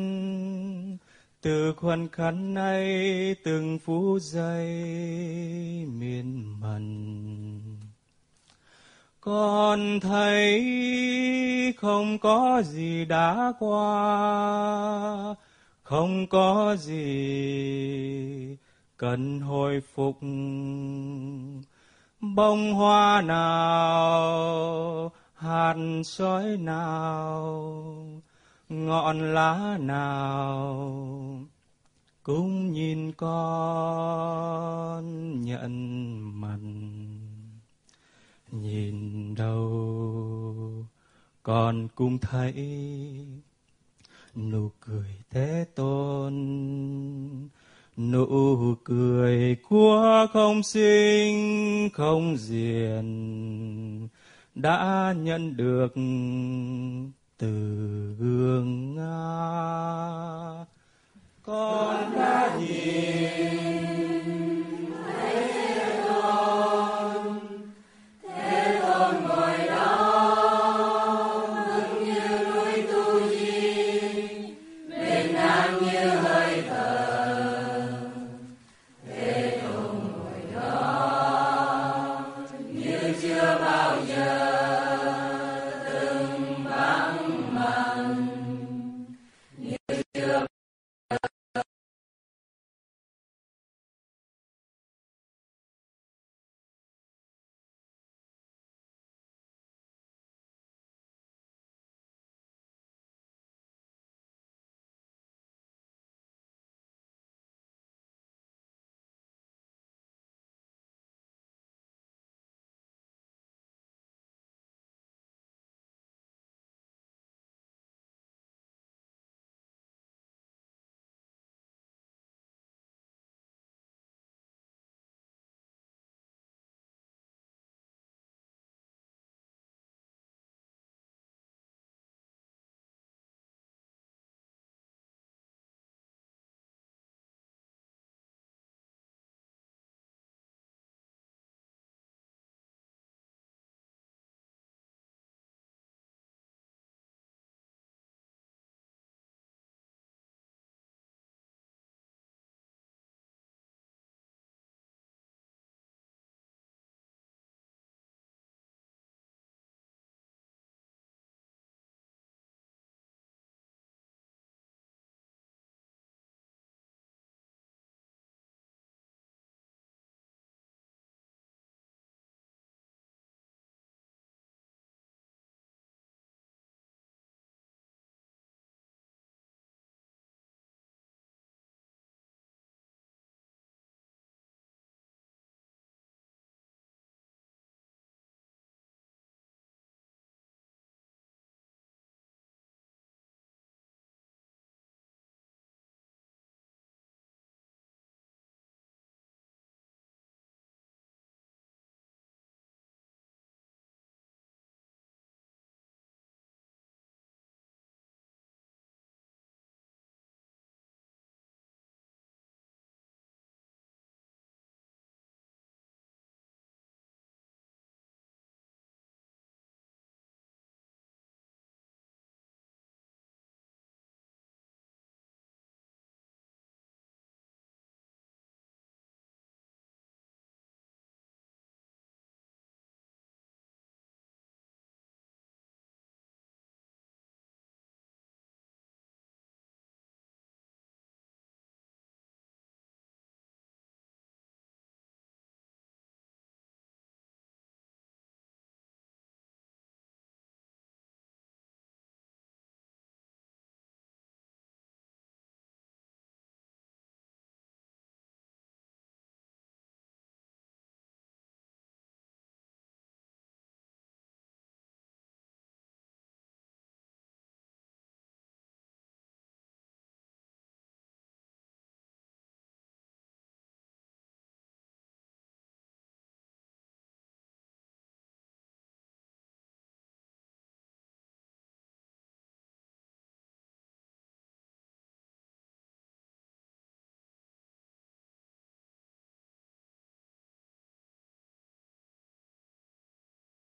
Từ khoảnh khắc này từng phút giây miên man, con thấy không có gì đã qua, không có gì cần hồi phục. Bông hoa nào, hạt sói nào, ngọn lá nào cũng nhìn con nhận mặt. Nhìn đâu con cũng thấy nụ cười Thế Tôn, nụ cười của không sinh không diệt đã nhận được từ gương Nga. Con đã nhìn